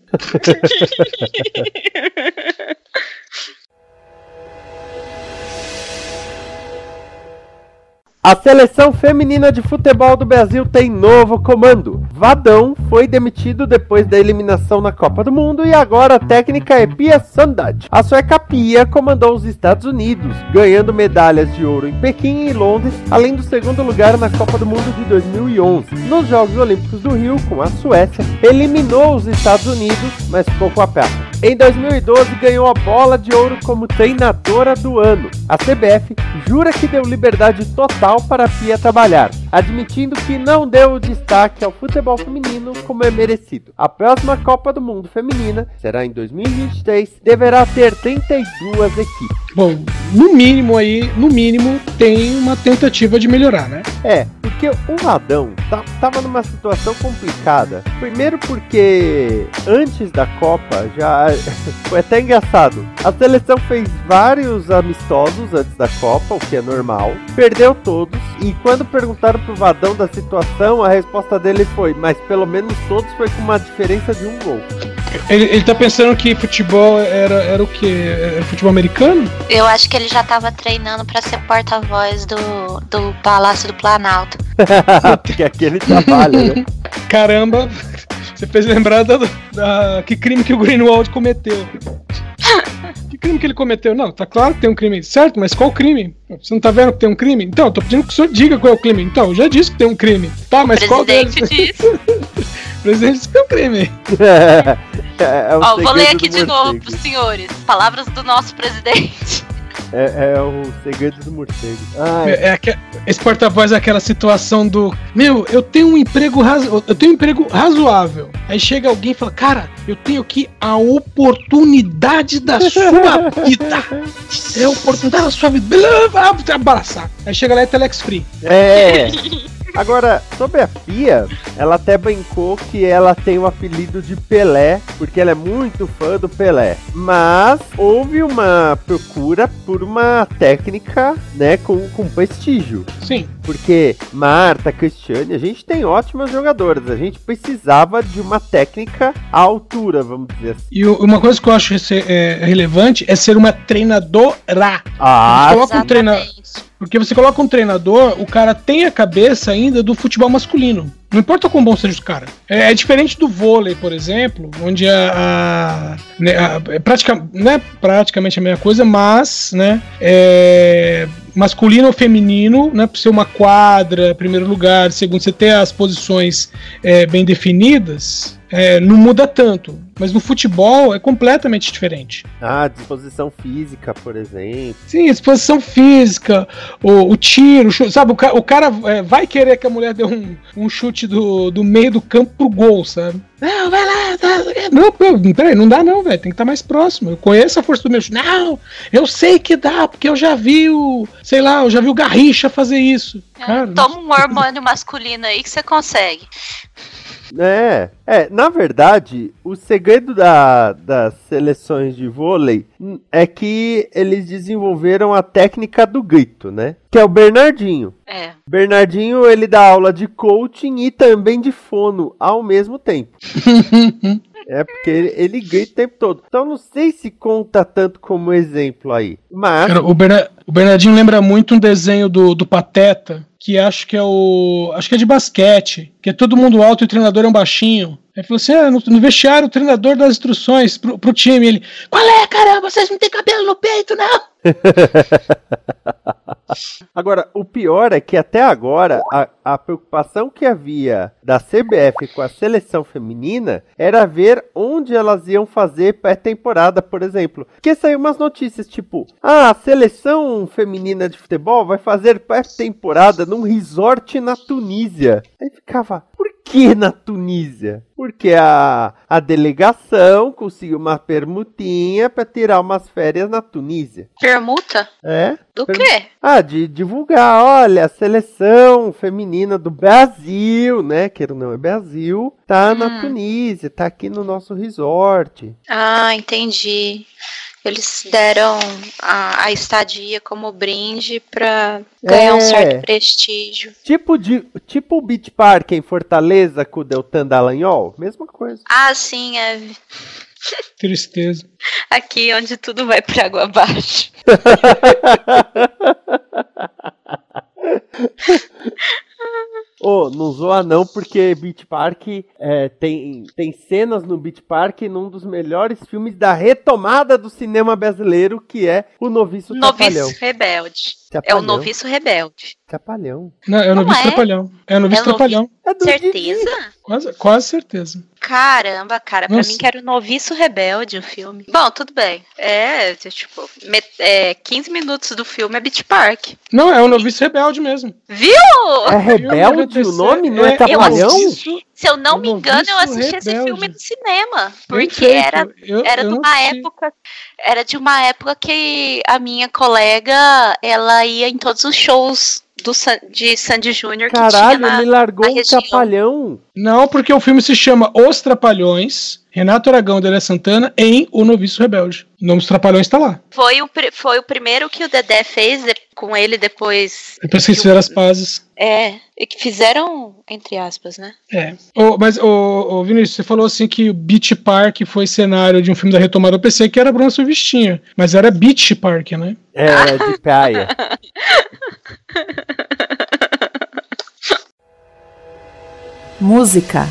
G: A seleção feminina de futebol do Brasil tem novo comando. Vadão foi demitido depois da eliminação na Copa do Mundo e agora a técnica é Pia Sundhage. A sueca Pia comandou os Estados Unidos, ganhando medalhas de ouro em Pequim e Londres, além do segundo lugar na Copa do Mundo de dois mil e onze. Nos Jogos Olímpicos do Rio, com a Suécia, eliminou os Estados Unidos, mas ficou com a prata. Em dois mil e doze, ganhou a bola de ouro como treinadora do ano. A C B F jura que deu liberdade total para a Pia trabalhar, admitindo que não deu o destaque ao futebol feminino como é merecido. A próxima Copa do Mundo feminina será em dois mil e vinte e três, deverá ter trinta e duas equipes.
E: Bom, no mínimo aí, no mínimo, tem uma tentativa de melhorar, né?
G: É, porque o Vadão tá, tava numa situação complicada. Primeiro porque antes da Copa já foi até engraçado. A seleção fez vários amistosos antes da Copa, o que é normal. Perdeu todos. E quando perguntaram pro Vadão da situação, a resposta dele foi: mas pelo menos todos foi com uma diferença de um gol.
E: Ele, ele tá pensando que futebol era, era o quê? Era futebol americano?
B: eu acho que ele já tava treinando pra ser porta-voz do, do Palácio do Planalto.
G: Porque aquele trabalho, né?
E: Caramba, você fez lembrar da, da- que crime que o Greenwald cometeu. Que crime que ele cometeu? Não, tá claro que tem um crime, certo? Mas qual crime? Você não tá vendo que tem um crime? Então, eu tô pedindo que o senhor diga qual é o crime. Então, eu já disse que tem um crime. Tá, mas qual deles?
B: Presidente disse.
E: O presidente disse que tem um crime.
G: É, é o
B: Ó, vou ler
G: segredo
B: aqui
G: do
B: de novo
G: morcego.
B: pros senhores. Palavras do nosso presidente.
G: É, é o segredo do morcego. Ai,
E: É, é aque- esse porta-voz é aquela situação do: meu, eu tenho um emprego razo- eu tenho um emprego razoável. Aí chega alguém e fala: cara, eu tenho aqui a oportunidade da sua vida. É a oportunidade da sua vida. Beleza, vai te abraçar. Aí chega lá e é telex free.
G: É. Agora, sobre a Pia, ela até brincou que ela tem o apelido de Pelé, porque ela é muito fã do Pelé. Mas houve uma procura por uma técnica, né, com, com prestígio.
E: Sim.
G: Porque Marta, Cristiane, a gente tem ótimas jogadoras. A gente precisava de uma técnica à altura, vamos dizer assim.
E: E o- uma coisa que eu acho rece- é, relevante é ser uma treinadora.
G: Ah,
E: Você coloca um treina-
B: Exatamente.
E: Porque você coloca um treinador, o cara tem a cabeça ainda do futebol masculino. Não importa o quão bom seja o cara. É, é diferente do vôlei, por exemplo, onde a, a, né, a- é pratica, não é praticamente a mesma coisa, mas, né, é masculino ou feminino, né, por ser uma quadra, primeiro lugar, segundo, você ter as posições é, bem definidas, é, não muda tanto. Mas no futebol é completamente diferente.
G: Ah, disposição física, por exemplo.
E: Sim, exposição física, o, o tiro, o chute, sabe? O, ca- o cara é, vai querer que a mulher dê um, um chute do, do meio do campo pro gol, sabe? Não, vai lá. Tá, não, pô, peraí, não dá não, velho. Tem que estar mais próximo. Eu conheço a força do meu chute. Não, eu sei que dá, porque eu já vi o, sei lá, eu já vi o Garrincha fazer isso. Cara,
B: Toma um hormônio masculino aí que você consegue.
G: É, é, na verdade, o segredo da, das seleções de vôlei é que eles desenvolveram a técnica do grito, né? Que é o Bernardinho.
B: É.
G: Bernardinho, ele dá aula de coaching e também de fono ao mesmo tempo. É, porque ele, ele grita o tempo todo. Então não sei se conta tanto como exemplo aí. Mas...
E: Cara, o, Berna, o Bernardinho lembra muito um desenho do, do Pateta, que acho que é o. Acho que é de basquete, que é todo mundo alto e o treinador é um baixinho. Aí falou assim: ah, no, no vestiário, o treinador dá as instruções pro, pro time. Ele, qual é, caramba? Vocês não tem cabelo no peito, não?
G: Agora, o pior é que até agora a, a preocupação que havia da C B F com a seleção feminina era ver onde elas iam fazer pré-temporada, por exemplo. Porque saiu umas notícias tipo: ah, a seleção feminina de futebol vai fazer pré-temporada num resort na Tunísia. Aí ficava, por que na Tunísia? Porque a, a delegação conseguiu uma permutinha pra tirar umas férias na Tunísia.
B: Permuta?
G: É?
B: Do
G: Per...
B: quê?
G: Ah, de divulgar, olha, a seleção feminina do Brasil, né? Que não é Brasil, tá hum. na Tunísia, tá aqui no nosso resort.
B: Ah, entendi. Eles deram a, a estadia como brinde pra ganhar é, um certo prestígio.
G: Tipo, de, tipo o Beach Park em Fortaleza com o Deltan Dallagnol, mesma coisa.
B: Ah, sim, é.
E: Tristeza.
B: Aqui onde tudo vai pra água abaixo.
G: Ô, oh, não zoa não, porque Beach Park é, tem, tem cenas no Beach Park num dos melhores filmes da retomada do cinema brasileiro, que é O Noviço Trapalhão.
B: Noviço Rebelde.
G: Trapalhão.
B: É o Noviço Rebelde.
G: Trapalhão.
E: Não, é o Noviço
B: é?
E: Trapalhão. É o Noviço
B: é
E: Trapalhão.
G: É do
B: certeza?
E: Quase, quase certeza.
B: Caramba, cara, pra
E: Nossa.
B: mim que era o Noviço Rebelde o filme. Bom, tudo bem. É, tipo, met, é, quinze minutos do filme é Beach Park.
E: Não, é o Noviço Rebelde mesmo.
B: Viu?
G: É Rebelde o nome? Não é, é Trapalhão?
B: Se eu não me engano, eu assisti esse filme no cinema. Porque era, eu, era eu de uma época. Era de uma época que a minha colega ela ia em todos os shows do, de Sandy Júnior que
G: Caralho,
B: tinha na,
G: ele largou
B: na
G: um Trapalhão.
E: Não, porque o filme se chama Os Trapalhões, Renato Aragão e Dedé Santana em O Noviço Rebelde. O nome dos Trapalhões tá lá.
B: Foi o, foi o primeiro que o Dedé fez de, com ele depois.
E: Depois que eles fizeram as pazes.
B: É, e que fizeram, entre aspas, né?
E: É. Oh, mas, ô oh, oh, Vinícius, você falou assim que o Beach Park foi cenário de um filme da retomada. Eu pensei que era Bruna Surfistinha, mas era Beach Park, né?
G: É, era de praia.
C: Música.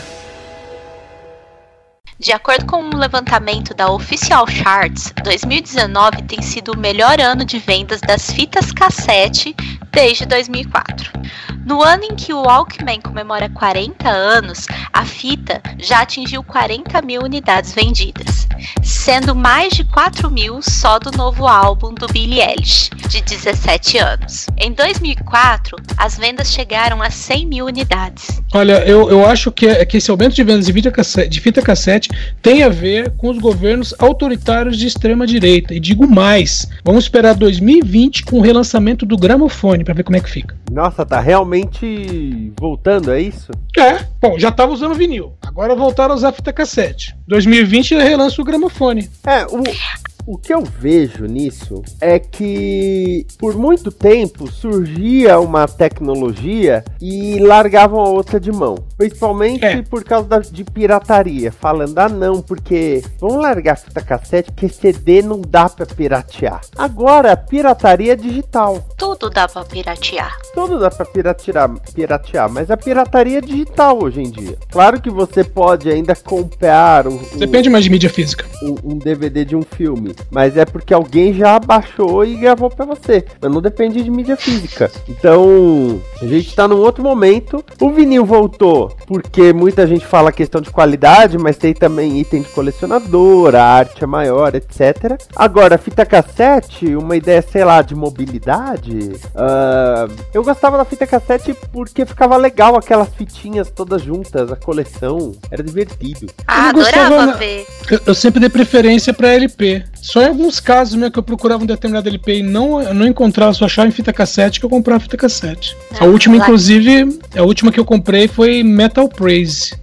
B: De acordo com um levantamento da Official Charts, dois mil e dezenove tem sido o melhor ano de vendas das fitas cassete desde dois mil e quatro. No ano em que o Walkman comemora quarenta anos, a fita já atingiu quarenta mil unidades vendidas, sendo mais de quatro mil só do novo álbum do Billie Eilish, de dezessete anos. Em dois mil e quatro, as vendas chegaram a cem mil unidades.
E: Olha, eu, eu acho que, é, que esse aumento de vendas de fita, cassete, de fita cassete tem a ver com os governos autoritários de extrema direita. E digo mais, vamos esperar dois mil e vinte com o relançamento do gramofone para ver como é que fica.
G: Nossa, tá realmente voltando, é isso?
E: É, bom, já tava usando vinil, agora voltaram a usar fita cassete. dois mil e vinte relança o gramofone.
G: É, o... O que eu vejo nisso é que por muito tempo surgia uma tecnologia e largavam a outra de mão. Principalmente é. por causa da, de pirataria. Falando, ah não, porque vamos largar a fita cassete porque C D não dá pra piratear. Agora, pirataria é digital.
B: Tudo dá pra piratear.
G: Tudo dá pra piratear, piratear, mas a pirataria é digital hoje em dia. Claro que você pode ainda comprar um...
E: Depende mais de mídia física.
G: Um, um D V D de um filme. Mas é porque alguém já baixou e gravou pra você. Mas não depende de mídia física. Então, a gente tá num outro momento. O vinil voltou porque muita gente fala questão de qualidade, mas tem também item de colecionador, a arte é maior, etcétera. Agora, fita cassete, uma ideia, sei lá, de mobilidade. Uh, eu gostava da fita cassete porque ficava legal aquelas fitinhas todas juntas, a coleção. Era divertido.
B: Ah, adorava ver.
E: Eu, eu sempre dei preferência pra L P. Só em alguns casos mesmo que eu procurava um determinado L P e não, não encontrava, só achava em fita cassete, que eu comprava fita cassete. Ah, a última, lá. inclusive, a última que eu comprei foi Metal Praise,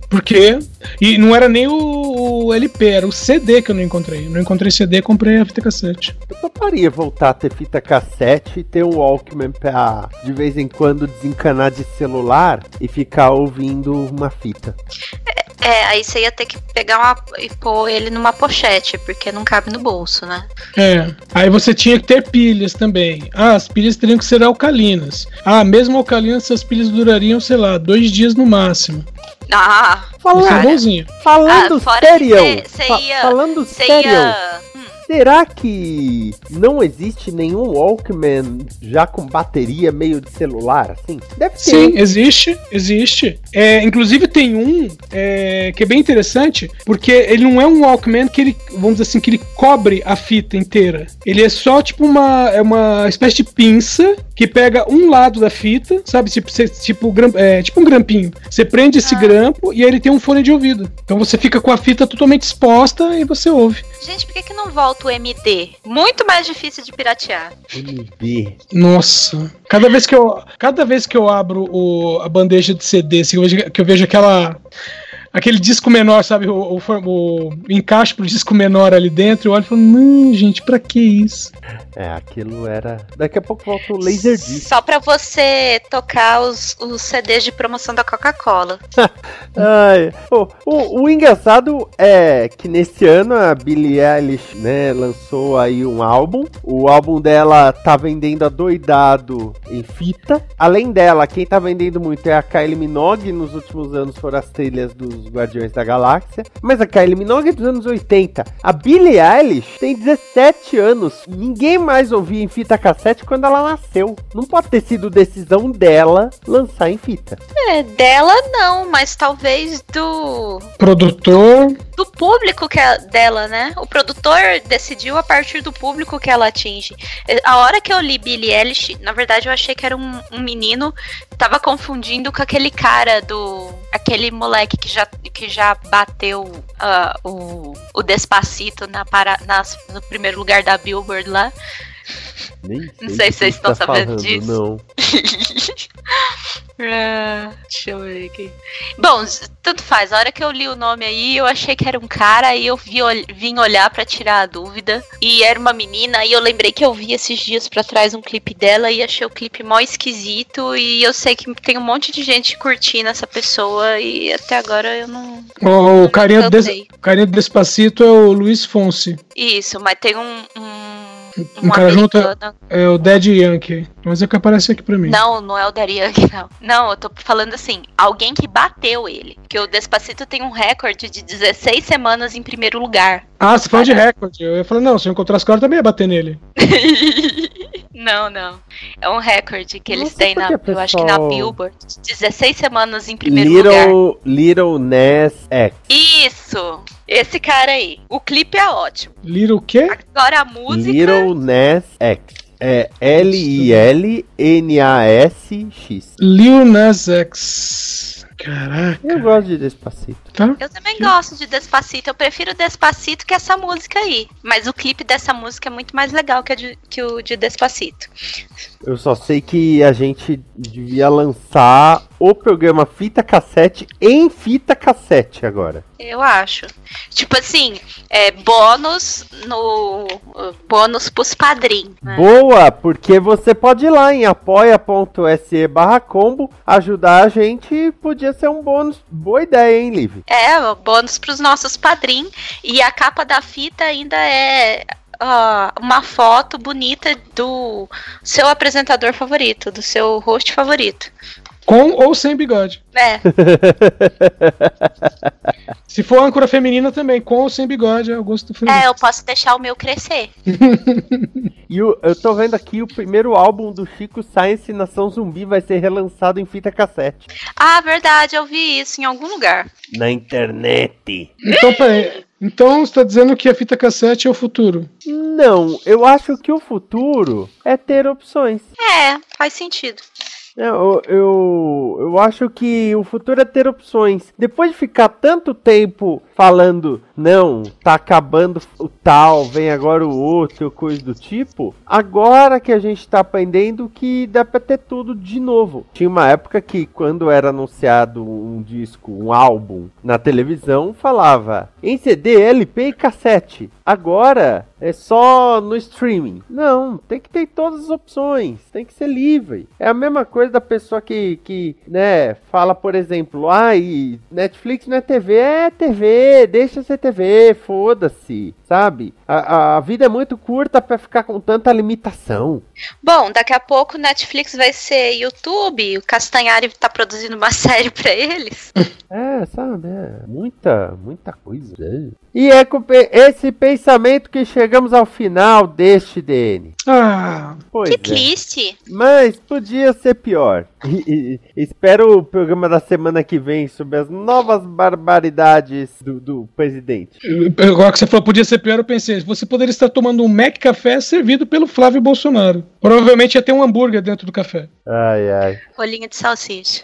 E: Por quê? E não era nem o, o L P, era o C D que eu não encontrei. Não encontrei C D, comprei a fita cassete.
G: Eu toparia voltar a ter fita cassete e ter um Walkman pra de vez em quando desencanar de celular e ficar ouvindo uma fita.
B: É, aí você ia ter que pegar uma, e pôr ele numa pochete, porque não cabe no bolso, né?
E: É, aí você tinha que ter pilhas também. Ah, as pilhas teriam que ser alcalinas. Ah, mesmo alcalinas, essas pilhas durariam, sei lá, dois dias no máximo.
B: Ah,
E: Isso é
B: cara.
E: bonzinho.
G: Falando
B: Ah, fora
G: sério,
B: que cê- cê
G: fa-
B: ia-
G: falando
B: Você
G: sério,
B: ia... Hum,
G: será que não existe nenhum Walkman já com bateria meio de celular, assim? Deve ter.
E: Sim, existe, existe. É, inclusive tem um é, que é bem interessante, porque ele não é um Walkman que ele, vamos dizer assim, que ele cobre a fita inteira. Ele é só tipo uma, é uma espécie de pinça que pega um lado da fita, sabe? Tipo, você, tipo, gram, é, tipo um grampinho. Você prende esse
B: Ah.
E: grampo e aí ele tem um fone de ouvido. Então você fica com a fita totalmente exposta e você ouve.
B: Gente, por que, que não volta o M D? Muito mais difícil de piratear.
G: M D.
E: Nossa, cada vez que eu, cada vez que eu abro o, a bandeja de C D, assim, que eu vejo, que eu vejo aquela, aquele disco menor, sabe, o, o, o encaixe pro disco menor ali dentro, eu olho e falo, não, gente, pra que isso?
G: É, aquilo era... Daqui a pouco volta o Laserdisc.
B: Só pra você tocar os, os C Ds de promoção da Coca-Cola.
G: Ai, pô, o, o engraçado é que nesse ano a Billie Eilish, né, lançou aí um álbum. O álbum dela tá vendendo adoidado em fita. Além dela, quem tá vendendo muito é a Kylie Minogue. Nos últimos anos foram as trilhas dos Guardiões da Galáxia. Mas a Kylie Minogue é dos anos oitenta. A Billie Eilish tem dezessete anos. Ninguém mais ouvia em fita cassete quando ela nasceu. Não pode ter sido decisão dela lançar em fita.
B: É, dela não, mas talvez do,
E: Produtor,
B: do público que é dela, né? O produtor decidiu a partir do público que ela atinge. A hora que eu li Billie Eilish, na verdade eu achei que era um, um menino, tava confundindo com aquele cara do... aquele moleque que já, que já bateu uh, o, o Despacito na para, nas, no primeiro lugar da Billboard lá.
G: Nem
B: Não sei se vocês estão
G: tá
B: sabendo
G: falando,
B: disso.
G: Não.
B: Ah, deixa eu ver aqui. Bom, tanto faz. A hora que eu li o nome aí, eu achei que era um cara e eu vi, ol- vim olhar pra tirar a dúvida. E era uma menina e eu lembrei que eu vi esses dias pra trás um clipe dela e achei o clipe mó esquisito. E eu sei que tem um monte de gente curtindo essa pessoa e até agora eu não...
E: o, o, carinha do
B: Cantei.
E: Des, o carinha do Despacito é o Luiz Fonsi.
B: Isso, mas tem um... um...
E: Um cara junto
B: americano-
E: é o Daddy Yankee. Mas é que aparece aqui pra mim.
B: Não, não é o Daddy Yankee, não. Não, eu tô falando assim, alguém que bateu ele. Que o Despacito tem um recorde de dezesseis semanas em primeiro lugar.
E: Ah, você falou de recorde. Eu ia falar, não, se eu encontrasse o cara, eu também ia bater nele.
B: Não, não. É um recorde que eles
G: Nossa,
B: têm,
G: por
B: na,
G: que,
B: eu acho que na
G: pessoal?
B: Billboard. dezesseis semanas em primeiro lugar.
G: Little, Little Nas X.
B: Isso! Esse cara aí. O clipe é ótimo.
E: Little o quê?
B: Agora a música...
G: Little Nas X. É L I L N A S X.
E: Lil Nas X. Caraca.
G: Eu gosto de Despacito.
E: Tá?
B: Eu também gosto de Despacito. Eu prefiro Despacito que essa música aí. Mas o clipe dessa música é muito mais legal que, a de- que o de Despacito.
G: Eu só sei que a gente devia lançar o programa Fita Cassete em fita cassete agora.
B: Eu acho. Tipo assim, é bônus no... Bônus pros padrinhos, né?
G: Boa, porque você pode ir lá em apoia.se barra combo ajudar a gente e podia ser um bônus. Boa ideia, hein, Liv?
B: É, bônus pros nossos padrinhos. E a capa da fita ainda é ah, uma foto bonita do seu apresentador favorito, do seu host favorito.
E: Com ou sem bigode.
B: É,
E: Se for âncora feminina também, com ou sem bigode, é o gosto do filme.
B: é, eu posso deixar o meu crescer.
G: E o- eu tô vendo aqui o primeiro álbum do Chico Science Nação Zumbi vai ser relançado em fita cassete.
B: Ah, verdade, eu vi isso em algum lugar.
G: Na internet.
E: Então, peraí. Então você tá dizendo que a fita cassete é o futuro.
G: Não, eu acho que o futuro é ter opções.
B: É, faz sentido.
G: Eu, eu, eu acho que o futuro é ter opções. Depois de ficar tanto tempo falando, não, tá acabando o tal, vem agora o outro, coisa do tipo, agora que a gente tá aprendendo que dá pra ter tudo de novo. Tinha uma época que quando era anunciado um disco, um álbum na televisão, falava em C D, L P e cassete. Agora é só no streaming. Não, tem que ter todas as opções, tem que ser livre. É a mesma coisa da pessoa que, que né, fala, por exemplo, ai, ah, Netflix não é T V, é T V, deixa ser T V, foda-se, sabe? A, a vida é muito curta pra ficar com tanta limitação.
B: Bom, daqui a pouco o Netflix vai ser YouTube, o Castanhari tá produzindo uma série pra eles.
G: É, sabe, é muita, muita coisa. Né? E é com esse pensamento que chegamos ao final deste D N.
E: Ah,
G: pois
B: que
G: é.
B: triste.
G: Mas podia ser pior. E, e, espero o programa da semana que vem sobre as novas barbaridades do, do presidente.
E: Agora que você falou podia ser pior, eu pensei, você poderia estar tomando um Mac café servido pelo Flávio Bolsonaro. Provavelmente ia ter um hambúrguer dentro do café.
G: Ai, ai.
B: Rolinha de salsicha.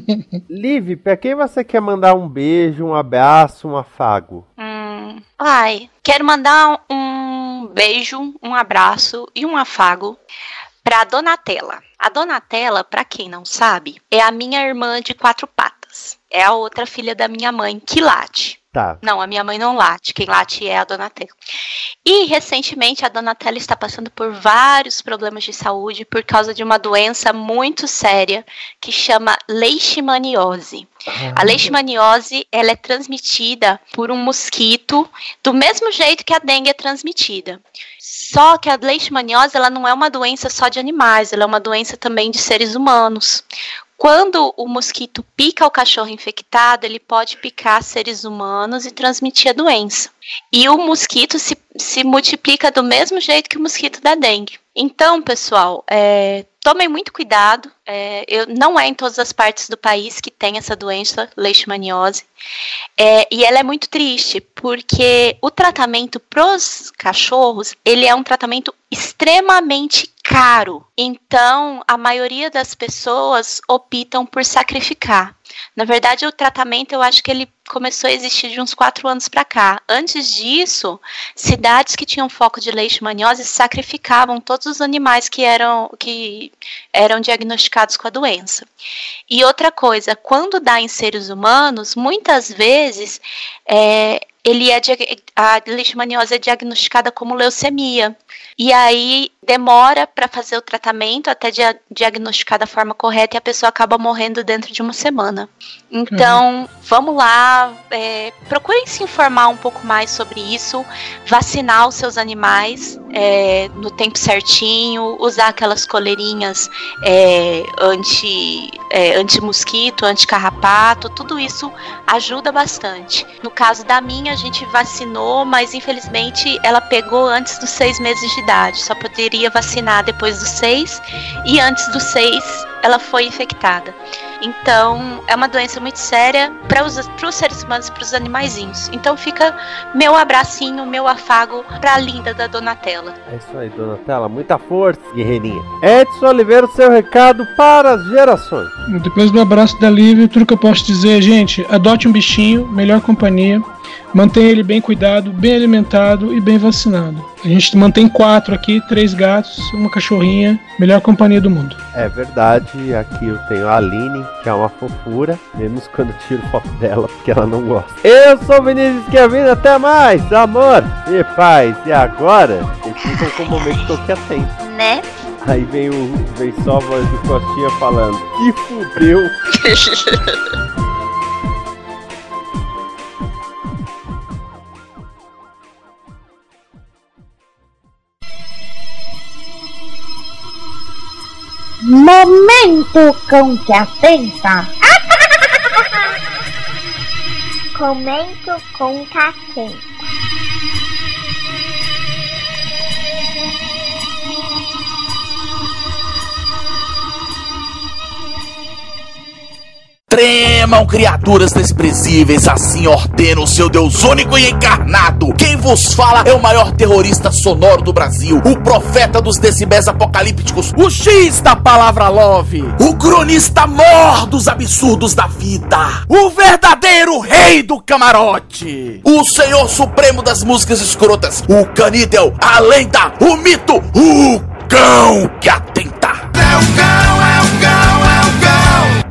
G: Liv, pra quem você quer mandar um beijo, um abraço, um afago?
B: Hum, ai, quero mandar um beijo, um abraço e um afago pra Donatella. A Donatella, pra quem não sabe, é a minha irmã de quatro patas. É a outra filha da minha mãe que late.
G: Tá.
B: Não, a minha mãe não late. Quem late é a Donatella. E, recentemente, a Donatella está passando por vários problemas de saúde por causa de uma doença muito séria que chama leishmaniose. A leishmaniose, ela é transmitida por um mosquito do mesmo jeito que a dengue é transmitida. Só que a leishmaniose, ela não é uma doença só de animais, ela é uma doença também de seres humanos. Quando o mosquito pica o cachorro infectado, ele pode picar seres humanos e transmitir a doença. E o mosquito se, se multiplica do mesmo jeito que o mosquito da dengue. Então, pessoal, é, tomem muito cuidado. É, eu, não é em todas as partes do país que tem essa doença, leishmaniose. É, e ela é muito triste, porque o tratamento pros cachorros, ele é um tratamento extremamente caro. Então, a maioria das pessoas optam por sacrificar. Na verdade, o tratamento, eu acho que ele começou a existir de uns quatro anos para cá. Antes disso, cidades que tinham foco de leishmaniose sacrificavam todos os animais que eram, que eram diagnosticados com a doença. E outra coisa, quando dá em seres humanos, muitas vezes é, ele é, a leishmaniose é diagnosticada como leucemia. E aí demora para fazer o tratamento até dia, diagnosticar da forma correta e a pessoa acaba morrendo dentro de uma semana. Então, uhum. vamos lá, é, procurem se informar um pouco mais sobre isso, vacinar os seus animais é, no tempo certinho, usar aquelas coleirinhas é, anti, é, anti-mosquito, anti-carrapato, tudo isso ajuda bastante. No caso da minha, a gente vacinou, mas infelizmente ela pegou antes dos seis meses de idade, só poderia vacinar depois dos seis, e antes dos seis ela foi infectada. Então, é uma doença muito séria para os, para os seres humanos e para os animaizinhos. Então, fica meu abracinho, meu afago para a linda da Donatella.
G: É isso aí, Donatella. Muita força, guerreirinha. Edson Oliveira, seu recado para as gerações.
E: Depois do abraço da Lívia, tudo que eu posso dizer, gente, adote um bichinho, melhor companhia. Mantenha ele bem cuidado, bem alimentado e bem vacinado. A gente mantém quatro aqui, três gatos, uma cachorrinha, melhor companhia do mundo.
G: É verdade, aqui eu tenho a Aline, que é uma fofura, menos quando eu tiro foto dela, porque ela não gosta. Eu sou o Vinícius Kevin, até mais, amor e paz. E agora, vocês ficam com o momento que eu que atento.
B: Né?
G: Aí vem, o, vem só a voz do Costinha falando, que fudeu.
H: Momento com que atenta. Comento com que atenta.
F: Tremam, criaturas desprezíveis, assim ordena o seu Deus único e encarnado. Quem vos fala é o maior terrorista sonoro do Brasil, o profeta dos decibéis apocalípticos, o X da palavra love, o cronista mor dos absurdos da vida, o verdadeiro rei do camarote, o senhor supremo das músicas escrotas, o canídel, a lenda, o mito, o cão que atenta. É o cão, é o cão, é o cão.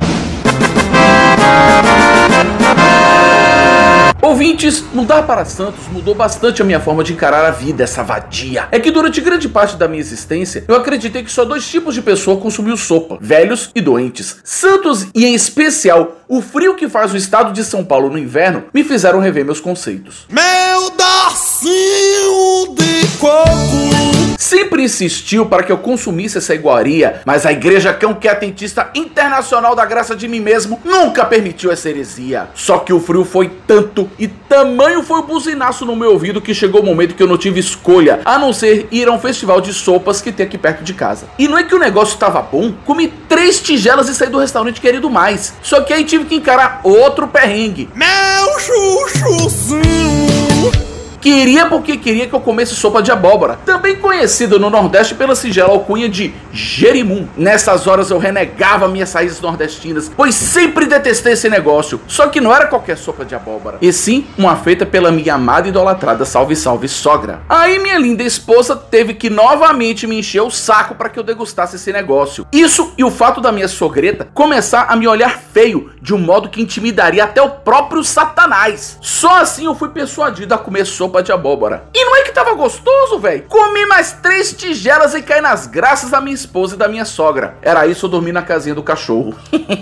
I: Ouvintes, mudar para Santos mudou bastante a minha forma de encarar a vida, essa vadia. É que durante grande parte da minha existência, eu acreditei que só dois tipos de pessoa consumiam sopa, velhos e doentes. Santos, e em especial, o frio que faz o estado de São Paulo no inverno, me fizeram rever meus conceitos.
D: Meu docinho de coco
I: sempre insistiu para que eu consumisse essa iguaria, mas a Igreja Cão que é Atentista Internacional da Graça de Mim Mesmo nunca permitiu essa heresia. Só que o frio foi tanto e tamanho foi o buzinaço no meu ouvido que chegou o momento que eu não tive escolha, a não ser ir a um festival de sopas que tem aqui perto de casa. E não é que o negócio estava bom, comi três tigelas e saí do restaurante querido mais. Só que aí tive que encarar outro perrengue.
D: Meu chuchuzinho
I: Queria porque queria que eu comesse sopa de abóbora, também conhecida no Nordeste pela singela alcunha de jerimum. Nessas horas eu renegava minhas raízes nordestinas, pois sempre detestei esse negócio. Só que não era qualquer sopa de abóbora, e sim uma feita pela minha amada e idolatrada salve salve sogra. Aí minha linda esposa teve que novamente me encher o saco para que eu degustasse esse negócio. Isso e o fato da minha sogreta começar a me olhar feio, de um modo que intimidaria até o próprio Satanás. Só assim eu fui persuadido a comer sopa de abóbora. E não é que tava gostoso, velho? Comi mais três tigelas e caí nas graças da minha esposa e da minha sogra. Era isso, eu dormi na casinha do cachorro.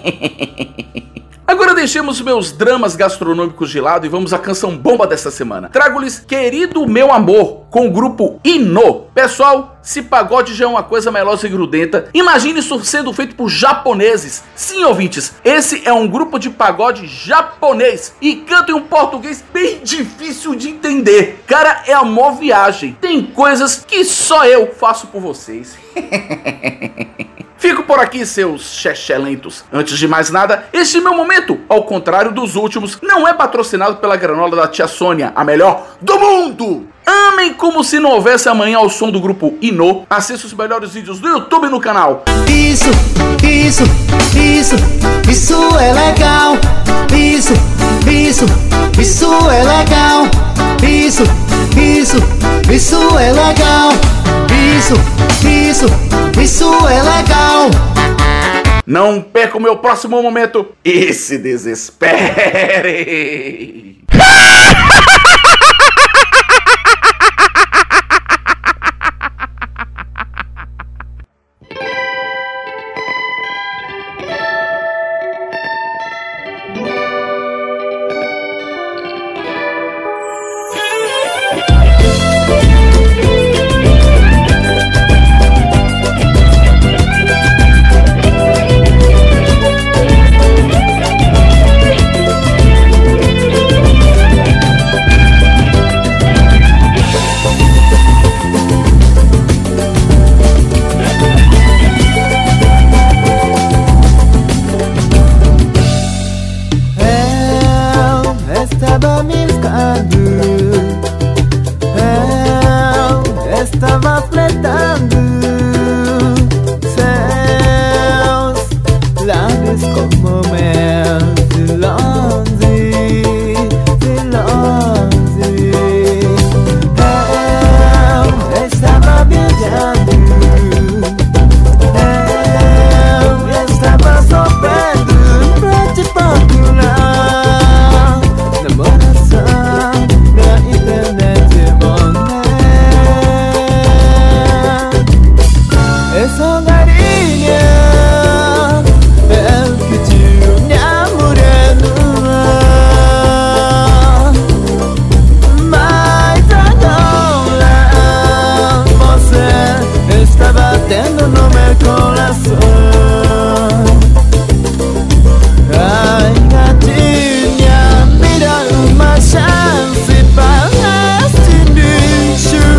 I: Agora deixemos meus dramas gastronômicos de lado e vamos à canção bomba dessa semana. Trago-lhes Querido Meu Amor, com o grupo Ino. Pessoal, se pagode já é uma coisa melosa e grudenta, imagine isso sendo feito por japoneses. Sim, ouvintes, esse é um grupo de pagode japonês e canta em um português bem difícil de entender. Cara, é a mó viagem. Tem coisas que só eu faço por vocês. Fico por aqui, seus chechelentos. Antes de mais nada, este meu momento, ao contrário dos últimos, não é patrocinado pela granola da tia Sônia, a melhor do mundo! Amem como se não houvesse amanhã ao som do grupo Ino. Assista os melhores vídeos do YouTube no canal.
J: Isso, isso, isso, isso é legal. Isso, isso, isso é legal. Isso, isso, isso é legal. Isso, isso, isso é legal.
I: Não perca o meu próximo momento e se desespere.
J: Estava fletando céus, lábios como mel, de longe, de longe. Eu estava viajando, eu estava sofrendo pra te procurar. Namoração da internet, essa garinha é o que te namorando, mas agora você está batendo no meu coração. Ai, gatinha, me dá uma chance para este bicho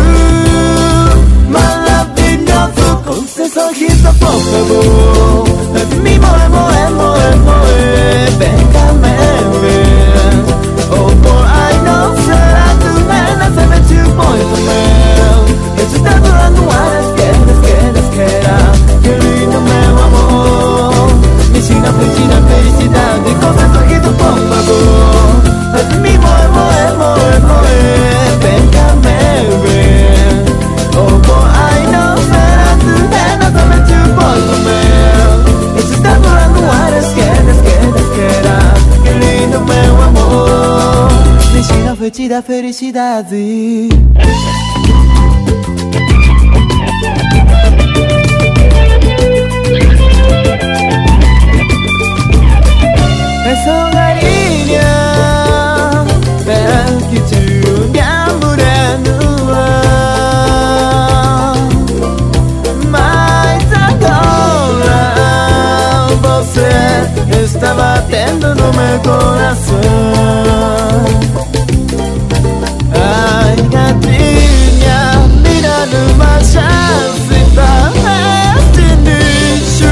J: maravilhoso. Com seu sorriso, por favor, me moe, moe, moe, moe. vida, felicidade. Essa galinha é que te morando lá. Mas agora você está batendo no meu coração. Ai, gatinha, me dando uma chance pra este nicho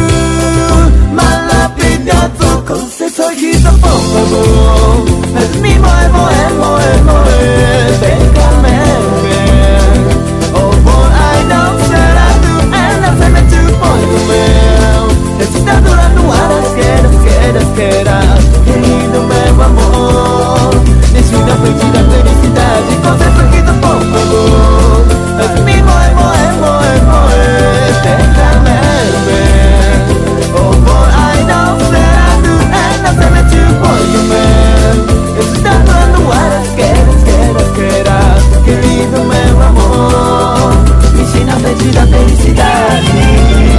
J: maravilhoso. Com seu sorriso, por favor, faz-me moer, moer, moer, moer. Déjame ver. Oh boy, I know será tu, ela se mete por o meu. Está durando horas, espera, espera, espera. Querido meu amor, destino, perdida, felicidade. Com seu sorriso, por favor, faz-me moer, moer, moer, moer. Déjame ver. Oh boy, I know será tu, ela se mete por o meu. Está durando horas, espera, espera, espera. Querido meu amor, me ensina a pedir a felicidade.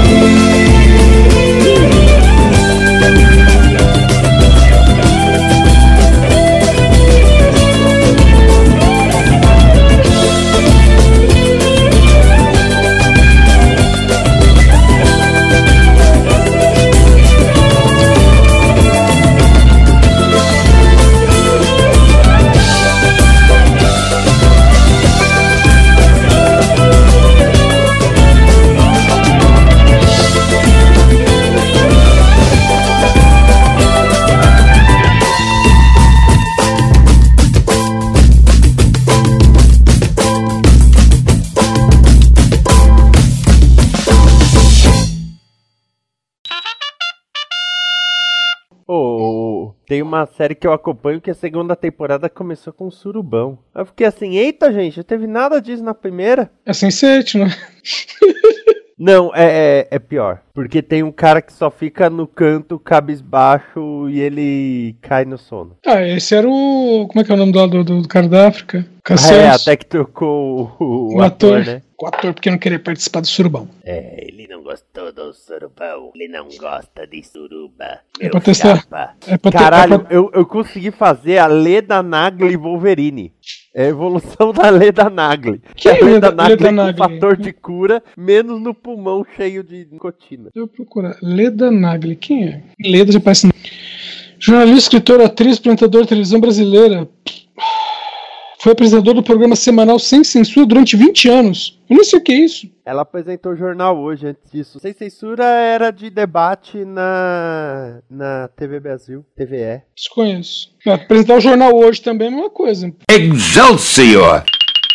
J: Oh, tem uma série que eu acompanho que a segunda temporada começou com um surubão. Eu fiquei assim, eita gente, não teve nada disso na primeira.
E: É Sense eight, né?
G: Não, é, é, é pior. Porque tem um cara que só fica no canto, cabisbaixo, e ele cai no sono.
E: Ah, esse era o... Como é que é o nome do, do, do cara da África?
G: Ah, é, até que trocou o, o,
E: o ator,
G: ator, né?
E: O ator porque não queria participar do surubão.
G: É, ele não gostou do surubão. Ele não gosta de suruba.
E: É pra testar. É pra
G: Caralho,
E: é pra...
G: eu, eu consegui fazer a Leda Nagli Wolverine. É a evolução da Leda Nagli.
E: Que
G: a Leda,
E: Leda
G: Nagli
E: Leda
G: com
E: Nagli?
G: fator de cura, menos no pulmão cheio de nicotina.
E: Deixa eu procurar. Leda Nagli. Quem é? Leda já parece... Jornalista, escritora, atriz, apresentadora de televisão brasileira. Foi apresentador do programa semanal Sem Censura durante vinte anos. Eu não sei o que é isso.
G: Ela apresentou o jornal hoje antes disso. Sem Censura era de debate na, na T V Brasil, T V E.
E: Desconheço. Apresentar o jornal hoje também é a mesma coisa.
F: Excelsior!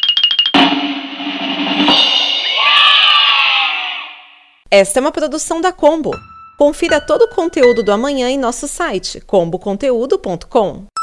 K: Esta é uma produção da Combo. Confira todo o conteúdo do amanhã em nosso site combo conteúdo ponto com.